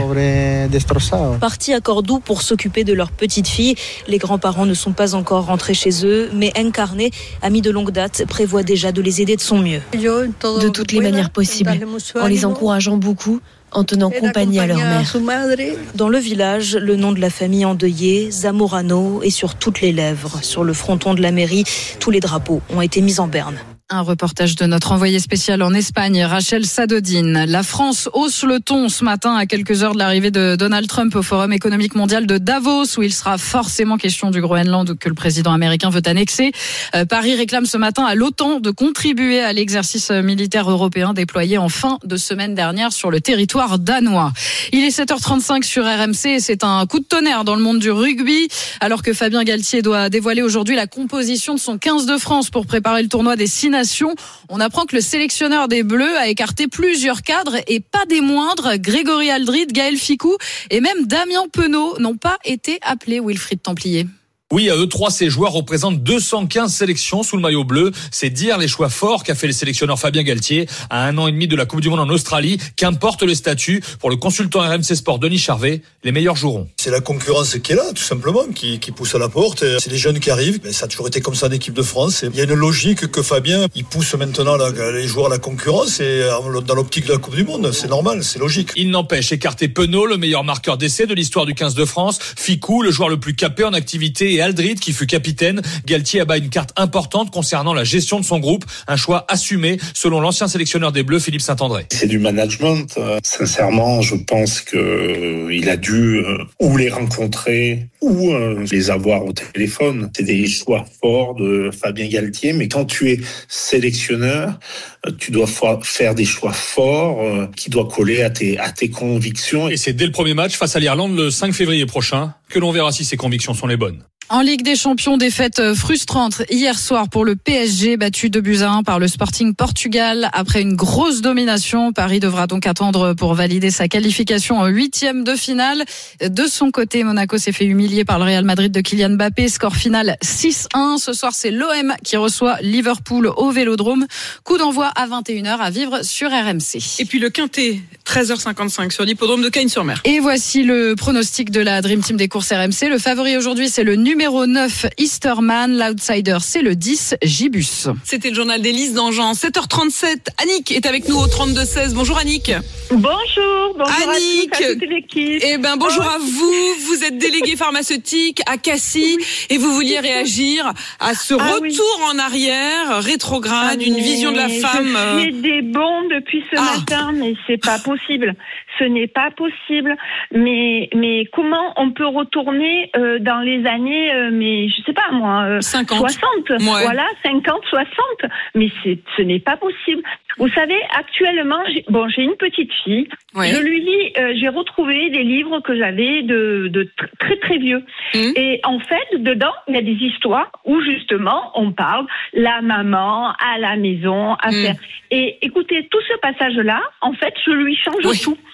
Partis à Cordoue pour s'occuper de leur petite fille, les grands-parents ne sont pas encore rentrés chez eux, mais Encarné, ami de longue date, prévoit déjà de les aider de son mieux. De toutes les manières possibles, en les encourageant beaucoup, en tenant compagnie à leur mère. Dans le village, le nom de la famille endeuillée, Zamorano, est sur toutes les lèvres. Sur le fronton de la mairie, tous les drapeaux ont été mis en berne. Un reportage de notre envoyé spécial en Espagne, Rachel Sadodine. La France hausse le ton ce matin à quelques heures de l'arrivée de Donald Trump au Forum économique mondial de Davos, où il sera forcément question du Groenland que le président américain veut annexer. Euh, Paris réclame ce matin à l'OTAN de contribuer à l'exercice militaire européen déployé en fin de semaine dernière sur le territoire danois. Il est sept heures trente-cinq sur R M C et c'est un coup de tonnerre dans le monde du rugby, alors que Fabien Galtier doit dévoiler aujourd'hui la composition de son quinze de France pour préparer le tournoi des Six Nations. On apprend que le sélectionneur des Bleus a écarté plusieurs cadres et pas des moindres. Grégory Aldrit, Gaël Fickou et même Damien Penaud n'ont pas été appelés, Wilfried Templier. Oui, à eux trois, ces joueurs représentent deux cent quinze sélections sous le maillot bleu. C'est dire les choix forts qu'a fait le sélectionneur Fabien Galtier à un an et demi de la Coupe du Monde en Australie. Qu'importe le statut, pour le consultant R M C Sport Denis Charvet, les meilleurs joueront. C'est la concurrence qui est là, tout simplement, qui, qui pousse à la porte. C'est les jeunes qui arrivent. Mais ça a toujours été comme ça en équipe de France. Il y a une logique que Fabien, il pousse maintenant la, les joueurs à la concurrence et dans l'optique de la Coupe du Monde. C'est normal, c'est logique. Il n'empêche, écarter Penaud, le meilleur marqueur d'essai de l'histoire du quinze de France, Fickou, le joueur le plus capé en activité, et Aldrit, qui fut capitaine. Galtier abat une carte importante concernant la gestion de son groupe. Un choix assumé, selon l'ancien sélectionneur des Bleus, Philippe Saint-André. C'est du management. Sincèrement, je pense qu'il a dû ou les rencontrer ou les avoir au téléphone. C'est des choix forts de Fabien Galtier, mais quand tu es sélectionneur, tu dois faire des choix forts qui doivent coller à tes, à tes convictions. Et c'est dès le premier match face à l'Irlande le cinq février prochain que l'on verra si ses convictions sont les bonnes. En Ligue des Champions, défaite frustrante hier soir pour le P S G, battu deux buts à un par le Sporting Portugal. Après une grosse domination, Paris devra donc attendre pour valider sa qualification en huitième de finale. De son côté, Monaco s'est fait humilier par le Real Madrid de Kylian Mbappé. Score final six un. Ce soir, c'est l'O M qui reçoit Liverpool au Vélodrome. Coup d'envoi à vingt et une heures à vivre sur R M C. Et puis le Quintet, treize heures cinquante-cinq sur l'hippodrome de Cagnes-sur-Mer. Et voici le pronostic de la Dream Team des courses R M C. Le favori aujourd'hui, c'est le numéro neuf, Easterman. L'outsider, c'est le dix, Gibus. C'était le journal d'Élise Dangean. sept heures trente-sept. Annick est avec nous au trente-deux seize. Bonjour Annick. Bonjour. Bonjour Annick. à tous, à toute l'équipe. Eh ben, bonjour oh. à vous. Vous êtes déléguée pharmaceutique à Cassis oui. et vous vouliez réagir à ce ah, retour oui. en arrière, rétrograde, ah, une vision de la femme. Je fais des bons depuis ce ah. matin, mais c'est pas possible. Ce n'est pas possible. Mais, mais comment on peut retourner euh, dans les années, euh, mais je sais pas moi, euh, cinquante. soixante, ouais. Voilà, cinquante, soixante. Mais c'est, ce n'est pas possible. Vous savez, actuellement, j'ai, bon, j'ai une petite fille. Ouais. Je lui lis, euh, j'ai retrouvé des livres que j'avais de, de tr- très très vieux. Mmh. Et en fait, dedans, il y a des histoires où justement, on parle la maman à la maison à mmh. faire. Et écoutez, tout ce passage-là, en fait, je lui change oui. tout.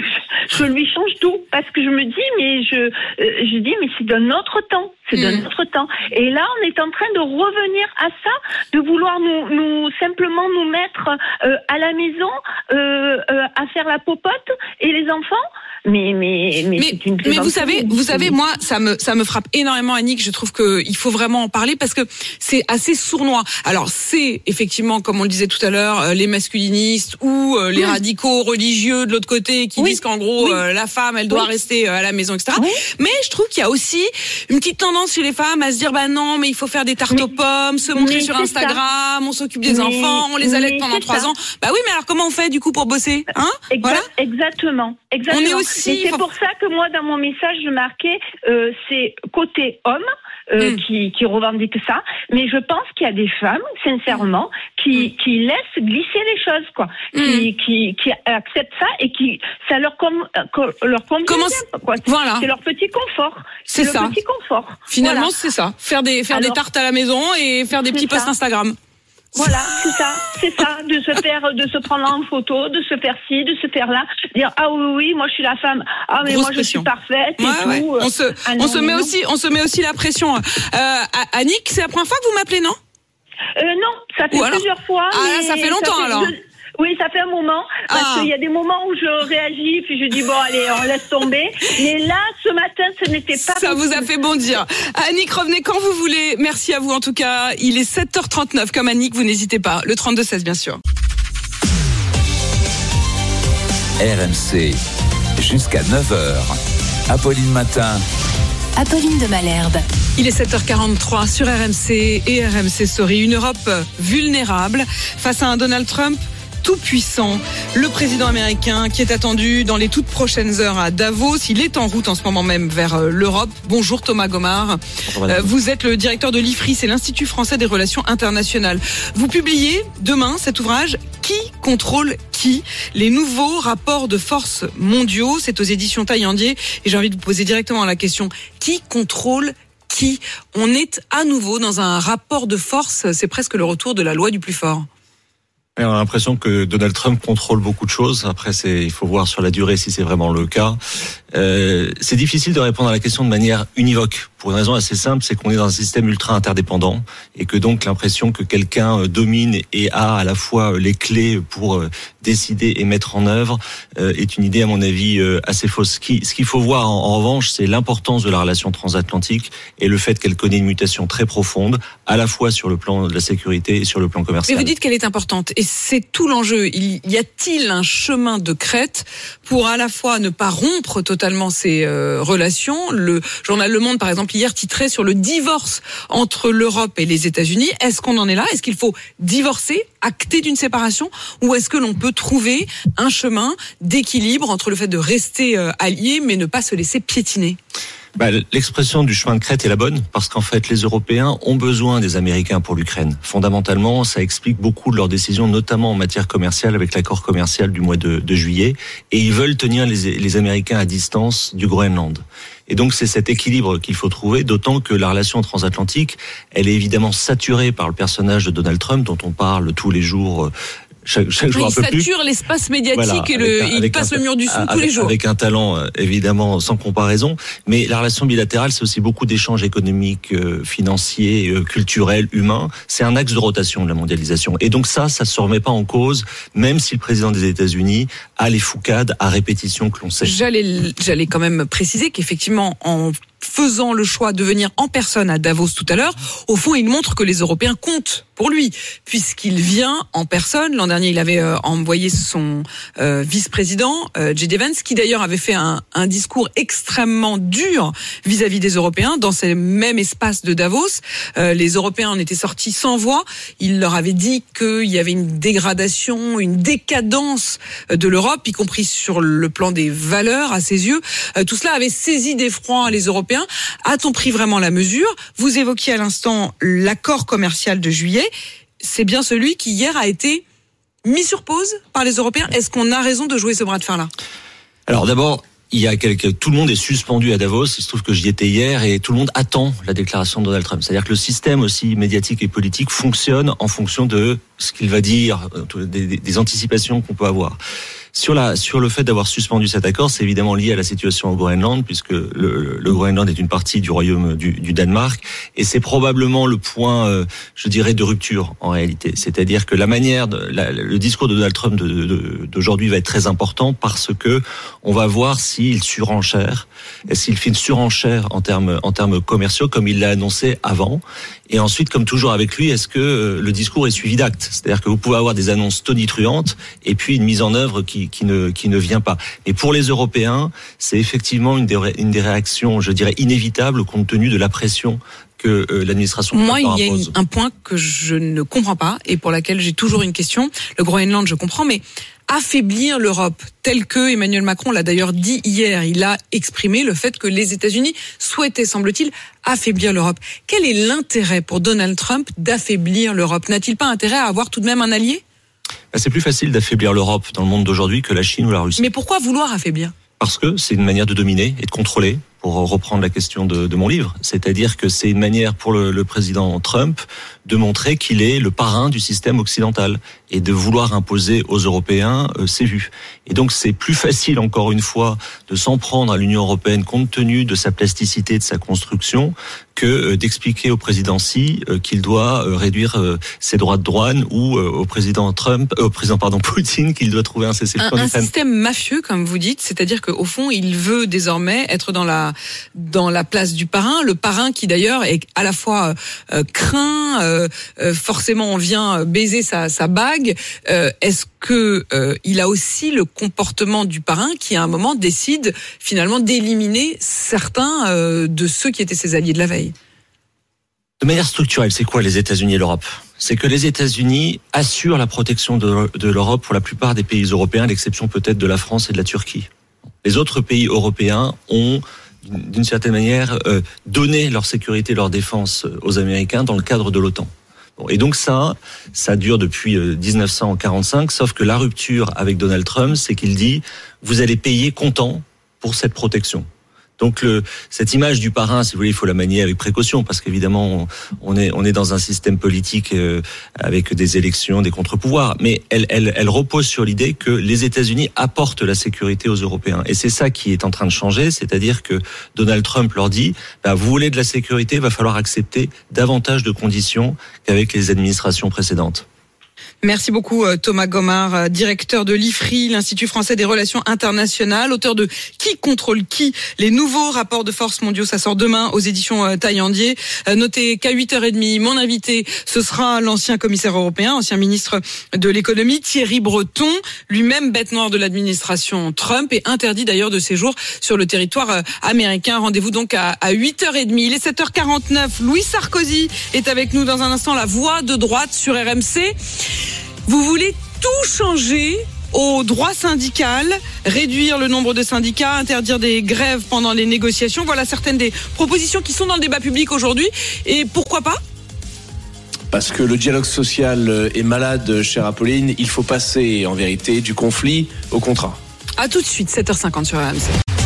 Je lui change tout parce que je me dis mais je euh, je dis mais c'est d'un autre temps, c'est mmh. d'un autre temps. Et là on est en train de revenir à ça, de vouloir nous nous simplement nous mettre euh, à la maison euh, euh, à faire la popote et les enfants. Mais mais mais, mais c'est une mais vous savez vous savez moi ça me ça me frappe énormément Annick, je trouve que il faut vraiment en parler parce que c'est assez sournois. Alors c'est effectivement comme on le disait tout à l'heure les masculinistes ou les oui. radicaux religieux de l'autre côté qui oui. disent qu'en gros oui. euh, la femme elle doit oui. rester à la maison et cetera. Oui. Mais je trouve qu'il y a aussi une petite tendance chez les femmes à se dire bah non mais il faut faire des tartes mais, aux pommes, se montrer sur Instagram, ça. On s'occupe des mais, enfants, on les allait pendant trois ans. Bah oui mais alors comment on fait du coup pour bosser hein exact, voilà. Exactement. Exactement. On est aussi aussi. Mais c'est faut... pour ça que moi, dans mon message, je marquais, euh, c'est côté homme. Euh, mmh. qui, qui revendique ça, mais je pense qu'il y a des femmes, sincèrement, qui, mmh. qui laissent glisser les choses, quoi, mmh. qui, qui, qui acceptent ça et qui ça leur com, leur convient, Comment quoi. Voilà. C'est leur petit confort. C'est, c'est ça. Leur petit confort. Finalement, voilà. c'est ça. Faire des faire Alors, des tartes à la maison et faire des petits posts Instagram. Voilà, c'est ça, c'est ça, de se faire, de se prendre en photo, de se faire ci, de se faire là, dire ah oui oui, moi je suis la femme, ah mais Grosse moi pression. je suis parfaite et ouais, tout. Ouais. On se, ah, non, on se met non. aussi, on se met aussi la pression. Euh, Annick, c'est la première fois que vous m'appelez, non euh, Non, ça fait alors... plusieurs fois. Ah là, ça fait longtemps ça fait alors. deux... Oui, ça fait un moment, parce ah. qu'il y a des moments où je réagis, puis je dis bon allez, on laisse tomber. Mais là, ce matin, ce n'était pas Ça possible. vous a fait bondir. Annick, revenez quand vous voulez. Merci à vous en tout cas. Il est sept heures trente-neuf, comme Annick, vous n'hésitez pas. Le trente-deux seize, bien sûr. R M C, jusqu'à neuf heures. Apolline Matin. Apolline de Malherbe. Il est sept heures quarante-trois sur R M C et R M C Story. Une Europe vulnérable face à un Donald Trump tout puissant. Le président américain qui est attendu dans les toutes prochaines heures à Davos. Il est en route en ce moment même vers l'Europe. Bonjour Thomas Gomard. Bonjour, euh, vous êtes le directeur de l'I F R I, c'est l'Institut français des relations internationales. Vous publiez demain cet ouvrage Qui contrôle qui ? Les nouveaux rapports de force mondiaux. C'est aux éditions Taillandier. Et j'ai envie de vous poser directement la question. Qui contrôle qui ? On est à nouveau dans un rapport de force. C'est presque le retour de la loi du plus fort. On a l'impression que Donald Trump contrôle beaucoup de choses. Après, c'est, il faut voir sur la durée si c'est vraiment le cas. Euh, c'est difficile de répondre à la question de manière univoque. Pour une raison assez simple, c'est qu'on est dans un système ultra interdépendant et que donc l'impression que quelqu'un domine et a à la fois les clés pour décider et mettre en œuvre est une idée à mon avis assez fausse. Ce qu'il faut voir en revanche, c'est l'importance de la relation transatlantique et le fait qu'elle connaît une mutation très profonde, à la fois sur le plan de la sécurité et sur le plan commercial. Mais vous dites qu'elle est importante et c'est tout l'enjeu. Il y a-t-il un chemin de crête pour à la fois ne pas rompre totalement ces euh, relations ? Le journal Le Monde, par exemple, hier titrait sur le divorce entre l'Europe et les États-Unis. Est-ce qu'on en est là ? Est-ce qu'il faut divorcer, acter d'une séparation ? Ou est-ce que l'on peut trouver un chemin d'équilibre entre le fait de rester euh, alliés mais ne pas se laisser piétiner ? Bah, l'expression du chemin de crête est la bonne parce qu'en fait les Européens ont besoin des Américains pour l'Ukraine. Fondamentalement, ça explique beaucoup de leurs décisions, notamment en matière commerciale avec l'accord commercial du mois de, de juillet, et ils veulent tenir les, les Américains à distance du Groenland. Et donc c'est cet équilibre qu'il faut trouver, d'autant que la relation transatlantique, elle est évidemment saturée par le personnage de Donald Trump dont on parle tous les jours. Chaque, chaque jour il un peu plus. sature l'espace médiatique voilà, et le, un, il passe un, le mur du son avec, tous les jours. Avec un talent euh, évidemment sans comparaison, mais la relation bilatérale c'est aussi beaucoup d'échanges économiques, euh, financiers, euh, culturels, humains. C'est un axe de rotation de la mondialisation. Et donc ça, ça se remet pas en cause, même si le président des États-Unis a les foucades à répétition que l'on sait. J'allais, j'allais quand même préciser qu'effectivement en faisant le choix de venir en personne à Davos tout à l'heure, au fond, il montre que les Européens comptent pour lui, puisqu'il vient en personne. L'an dernier, il avait euh, envoyé son euh, vice-président, euh, J D Vance, qui d'ailleurs avait fait un, un discours extrêmement dur vis-à-vis des Européens dans ces mêmes espaces de Davos. Euh, les Européens en étaient sortis sans voix. Il leur avait dit qu'il y avait une dégradation, une décadence de l'Europe, y compris sur le plan des valeurs, à ses yeux. Euh, tout cela avait saisi d'effroi les Européens. A-t-on pris vraiment la mesure ? Vous évoquiez à l'instant l'accord commercial de juillet. C'est bien celui qui hier a été mis sur pause par les Européens. Est-ce qu'on a raison de jouer ce bras de fer-là ? Alors d'abord, il y a quelques, tout le monde est suspendu à Davos. Il se trouve que j'y étais hier et tout le monde attend la déclaration de Donald Trump. C'est-à-dire que le système aussi médiatique et politique fonctionne en fonction de ce qu'il va dire, des, des, des anticipations qu'on peut avoir. Sur la, sur le fait d'avoir suspendu cet accord, c'est évidemment lié à la situation au Groenland, puisque le, le Groenland est une partie du royaume du, du Danemark, et c'est probablement le point, euh, je dirais, de rupture en réalité. C'est-à-dire que la manière, de, la, le discours de Donald Trump de, de, d'aujourd'hui va être très important parce que on va voir s'il surenchère, s'il fait une surenchère en termes, en termes commerciaux, comme il l'a annoncé avant. Et ensuite, comme toujours avec lui, est-ce que le discours est suivi d'actes ? C'est-à-dire que vous pouvez avoir des annonces tonitruantes et puis une mise en œuvre qui, qui ne, qui ne vient pas. Et pour les Européens, c'est effectivement une des, une des réactions, je dirais, inévitables compte tenu de la pression que euh, l'administration. Moi, il y a une, un point que je ne comprends pas et pour laquelle j'ai toujours une question. Le Groenland, je comprends, mais affaiblir l'Europe, tel que Emmanuel Macron l'a d'ailleurs dit hier, il a exprimé le fait que les États-Unis souhaitaient, semble-t-il, affaiblir l'Europe. Quel est l'intérêt pour Donald Trump d'affaiblir l'Europe ? N'a-t-il pas intérêt à avoir tout de même un allié ? C'est plus facile d'affaiblir l'Europe dans le monde d'aujourd'hui que la Chine ou la Russie. Mais pourquoi vouloir affaiblir ? Parce que c'est une manière de dominer et de contrôler, pour reprendre la question de, de mon livre. C'est-à-dire que c'est une manière pour le, le président Trump de montrer qu'il est le parrain du système occidental et de vouloir imposer aux Européens euh, ses vues. Et donc c'est plus facile, encore une fois, de s'en prendre à l'Union européenne compte tenu de sa plasticité, de sa construction, que euh, d'expliquer au président Xi euh, qu'il doit euh, réduire euh, ses droits de douane ou euh, au président Trump, euh, au président pardon Poutine qu'il doit trouver un cessez-le-feu. Un, un système mafieux, comme vous dites, c'est-à-dire qu'au fond, il veut désormais être dans la dans la place du parrain, le parrain qui d'ailleurs est à la fois euh, craint, euh, euh, forcément on vient baiser sa, sa bague. Euh, est-ce que euh, il a aussi le comportement du parrain qui à un moment décide finalement d'éliminer certains euh, de ceux qui étaient ses alliés de la veille ? De manière structurelle, c'est quoi les États-Unis et l'Europe ? C'est que les États-Unis assurent la protection de, de l'Europe pour la plupart des pays européens, à l'exception peut-être de la France et de la Turquie. Les autres pays européens ont d'une certaine manière, euh, donner leur sécurité, leur défense aux Américains dans le cadre de l'OTAN. Bon, et donc ça, ça dure depuis euh, dix-neuf cent quarante-cinq, sauf que la rupture avec Donald Trump, c'est qu'il dit « vous allez payer comptant pour cette protection ». Donc le, cette image du parrain, si vous voulez, il faut la manier avec précaution parce qu'évidemment, on est, on est dans un système politique euh, avec des élections, des contre-pouvoirs. Mais elle, elle, elle repose sur l'idée que les États-Unis apportent la sécurité aux Européens. Et c'est ça qui est en train de changer, c'est-à-dire que Donald Trump leur dit bah, « vous voulez de la sécurité, il va falloir accepter davantage de conditions qu'avec les administrations précédentes ». Merci beaucoup Thomas Gomard, directeur de l'I F R I, l'Institut français des relations internationales, auteur de Qui contrôle qui ? Les nouveaux rapports de force mondiaux, ça sort demain aux éditions Taillandier. Notez qu'à huit heures trente, mon invité, ce sera l'ancien commissaire européen, ancien ministre de l'économie, Thierry Breton, lui-même bête noire de l'administration Trump et interdit d'ailleurs de séjour sur le territoire américain. Rendez-vous donc à, à huit heures trente. Il est sept heures quarante-neuf. Louis Sarkozy est avec nous dans un instant, la voix de droite sur R M C. Vous voulez tout changer au droit syndical, réduire le nombre de syndicats, interdire des grèves pendant les négociations. Voilà certaines des propositions qui sont dans le débat public aujourd'hui. Et pourquoi pas ? Parce que le dialogue social est malade, chère Apolline. Il faut passer, en vérité, du conflit au contrat. À tout de suite, sept heures cinquante sur R M C.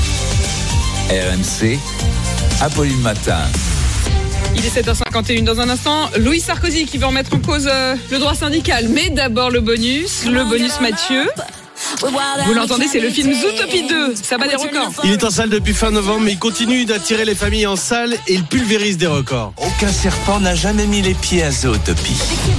R M C, Apolline Matin. Il est sept heures cinquante et une dans un instant. Louis Sarkozy qui veut remettre en cause euh, le droit syndical. Mais d'abord le bonus, le bonus Mathieu. Vous l'entendez, c'est le film Zootopie deux. Ça bat des records. Il est en salle depuis fin novembre, mais il continue d'attirer les familles en salle et il pulvérise des records. Aucun serpent n'a jamais mis les pieds à Zootopie.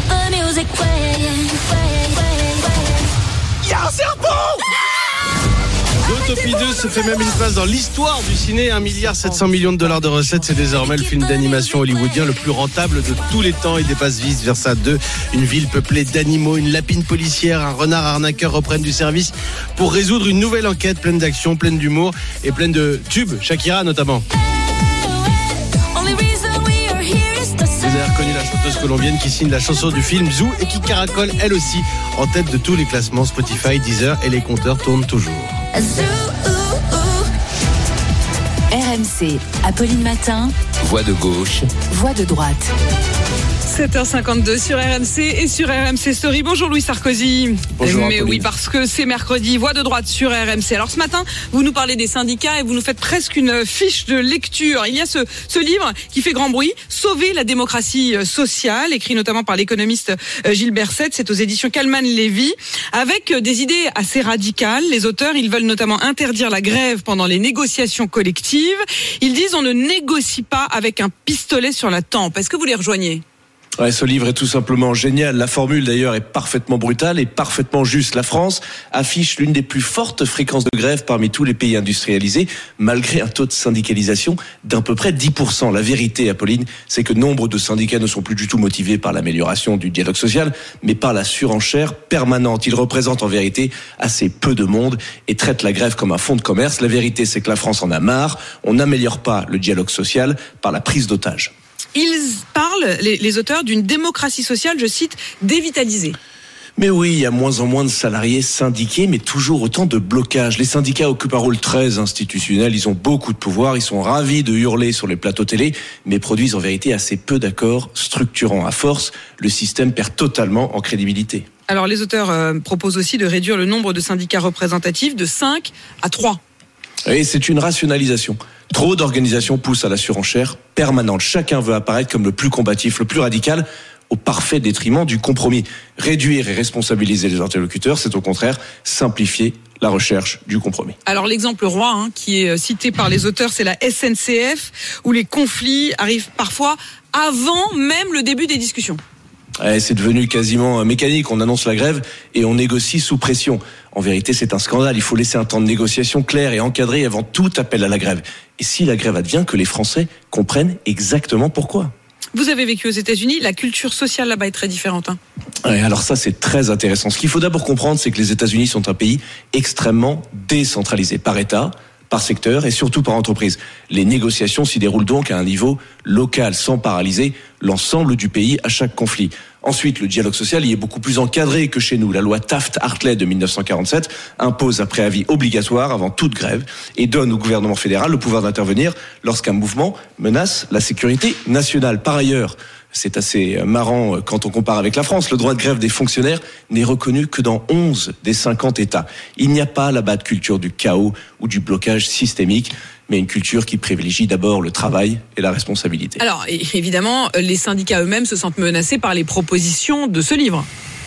Il y a un serpent! Zootopie deux se fait même une place dans l'histoire du ciné. un milliard sept cents millions de dollars de recettes. C'est désormais le film d'animation hollywoodien le plus rentable de tous les temps. Il dépasse Vice Versa deux. Une ville peuplée d'animaux, une lapine policière, un renard arnaqueur reprennent du service pour résoudre une nouvelle enquête pleine d'action, pleine d'humour et pleine de tubes. Shakira notamment. Vous avez reconnu la chanteuse colombienne qui signe la chanson du film Zoo et qui caracole elle aussi en tête de tous les classements Spotify, Deezer et les compteurs tournent toujours. R M C, Apolline Matin. Voix de gauche. Voix de droite. sept heures cinquante-deux sur R M C et sur R M C Story. Bonjour Louis Sarkozy. Bonjour. Mais Apolline. oui, parce que c'est mercredi, voix de droite sur R M C. Alors ce matin, vous nous parlez des syndicats et vous nous faites presque une fiche de lecture. Il y a ce, ce livre qui fait grand bruit, Sauver la démocratie sociale, écrit notamment par l'économiste Gilles Berset. C'est aux éditions Kalman-Lévy, avec des idées assez radicales. Les auteurs, ils veulent notamment interdire la grève pendant les négociations collectives. Ils disent on ne négocie pas avec un pistolet sur la tempe. Est-ce que vous les rejoignez ? Ouais, ce livre est tout simplement génial. La formule d'ailleurs est parfaitement brutale et parfaitement juste. La France affiche l'une des plus fortes fréquences de grève parmi tous les pays industrialisés, malgré un taux de syndicalisation d'à peu près dix pour cent. La vérité, Apolline, c'est que nombre de syndicats ne sont plus du tout motivés par l'amélioration du dialogue social, mais par la surenchère permanente. Ils représentent en vérité assez peu de monde et traitent la grève comme un fonds de commerce. La vérité, c'est que la France en a marre. On n'améliore pas le dialogue social par la prise d'otages. ils parlent, les, les auteurs, d'une démocratie sociale, je cite, dévitalisée. Mais oui, il y a moins en moins de salariés syndiqués, mais toujours autant de blocages. Les syndicats occupent un rôle très institutionnel, ils ont beaucoup de pouvoir, ils sont ravis de hurler sur les plateaux télé, mais produisent en vérité assez peu d'accords structurants. À force, le système perd totalement en crédibilité. Alors les auteurs euh, proposent aussi de réduire le nombre de syndicats représentatifs de cinq à trois. Et c'est une rationalisation. Trop d'organisations poussent à la surenchère permanente. Chacun veut apparaître comme le plus combatif, le plus radical, au parfait détriment du compromis. Réduire et responsabiliser les interlocuteurs, c'est au contraire simplifier la recherche du compromis. Alors l'exemple roi hein, qui est cité par les auteurs, c'est la S N C F, où les conflits arrivent parfois avant même le début des discussions. Ouais, c'est devenu quasiment mécanique, on annonce la grève et on négocie sous pression. En vérité, c'est un scandale, il faut laisser un temps de négociation clair et encadré avant tout appel à la grève. Et si la grève advient, que les Français comprennent exactement pourquoi. Vous avez vécu aux États-Unis, la culture sociale là-bas est très différente. Hein. Ouais, alors ça, c'est très intéressant. Ce qu'il faut d'abord comprendre, c'est que les États-Unis sont un pays extrêmement décentralisé par État, par secteur et surtout par entreprise. Les négociations s'y déroulent donc à un niveau local, sans paralyser l'ensemble du pays à chaque conflit. Ensuite, le dialogue social y est beaucoup plus encadré que chez nous. La loi Taft-Hartley de dix-neuf cent quarante-sept impose un préavis obligatoire avant toute grève et donne au gouvernement fédéral le pouvoir d'intervenir lorsqu'un mouvement menace la sécurité nationale. Par ailleurs, c'est assez marrant quand on compare avec la France. Le droit de grève des fonctionnaires n'est reconnu que dans onze des cinquante États. Il n'y a pas là-bas de culture du chaos ou du blocage systémique, mais une culture qui privilégie d'abord le travail et la responsabilité. Alors, évidemment, les syndicats eux-mêmes se sentent menacés par les propositions de ce livre.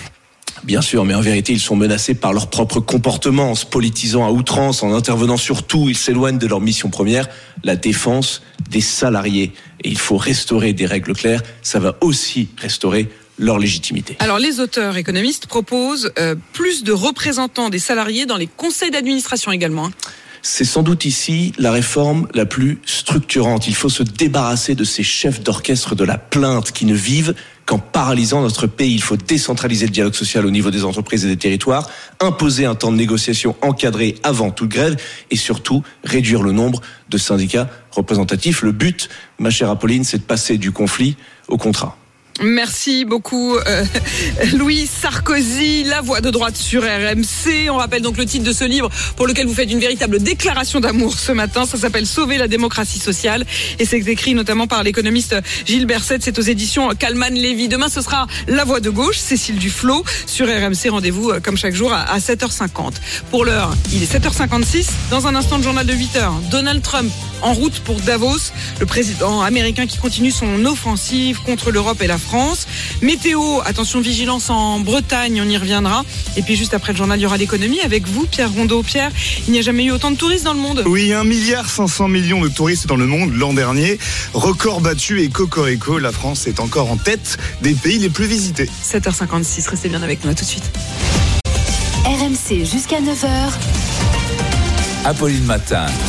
Bien sûr, mais en vérité, ils sont menacés par leur propre comportement, en se politisant à outrance, en intervenant sur tout. Ils s'éloignent de leur mission première, la défense des salariés. Et il faut restaurer des règles claires. Ça va aussi restaurer leur légitimité. Alors, les auteurs économistes proposent euh, plus de représentants des salariés dans les conseils d'administration également. Hein. C'est sans doute ici la réforme la plus structurante. Il faut se débarrasser de ces chefs d'orchestre de la plainte qui ne vivent qu'en paralysant notre pays. Il faut décentraliser le dialogue social au niveau des entreprises et des territoires, imposer un temps de négociation encadré avant toute grève et surtout réduire le nombre de syndicats représentatifs. Le but, ma chère Apolline, c'est de passer du conflit au contrat. Merci beaucoup euh, Louis Sarkozy, la voix de droite sur R M C. On rappelle donc le titre de ce livre pour lequel vous faites une véritable déclaration d'amour ce matin. Ça s'appelle Sauver la démocratie sociale et c'est écrit notamment par l'économiste Gilles Berset. C'est aux éditions Calman Lévy. Demain ce sera la voix de gauche, Cécile Duflot sur R M C. Rendez-vous comme chaque jour à sept heures cinquante. Pour l'heure, il est sept heures cinquante-six. Dans un instant, le journal de huit heures. Donald Trump en route pour Davos, le président américain qui continue son offensive contre l'Europe et la France. Météo, attention, vigilance en Bretagne, on y reviendra. Et puis juste après le journal, il y aura l'économie avec vous, Pierre Rondeau. Pierre, il n'y a jamais eu autant de touristes dans le monde. Oui, un milliard cinq cents millions de touristes dans le monde l'an dernier. Record battu et cocorico, la France est encore en tête des pays les plus visités. sept heures cinquante-six, restez bien avec nous, à tout de suite. R M C jusqu'à neuf heures. Apolline Matin.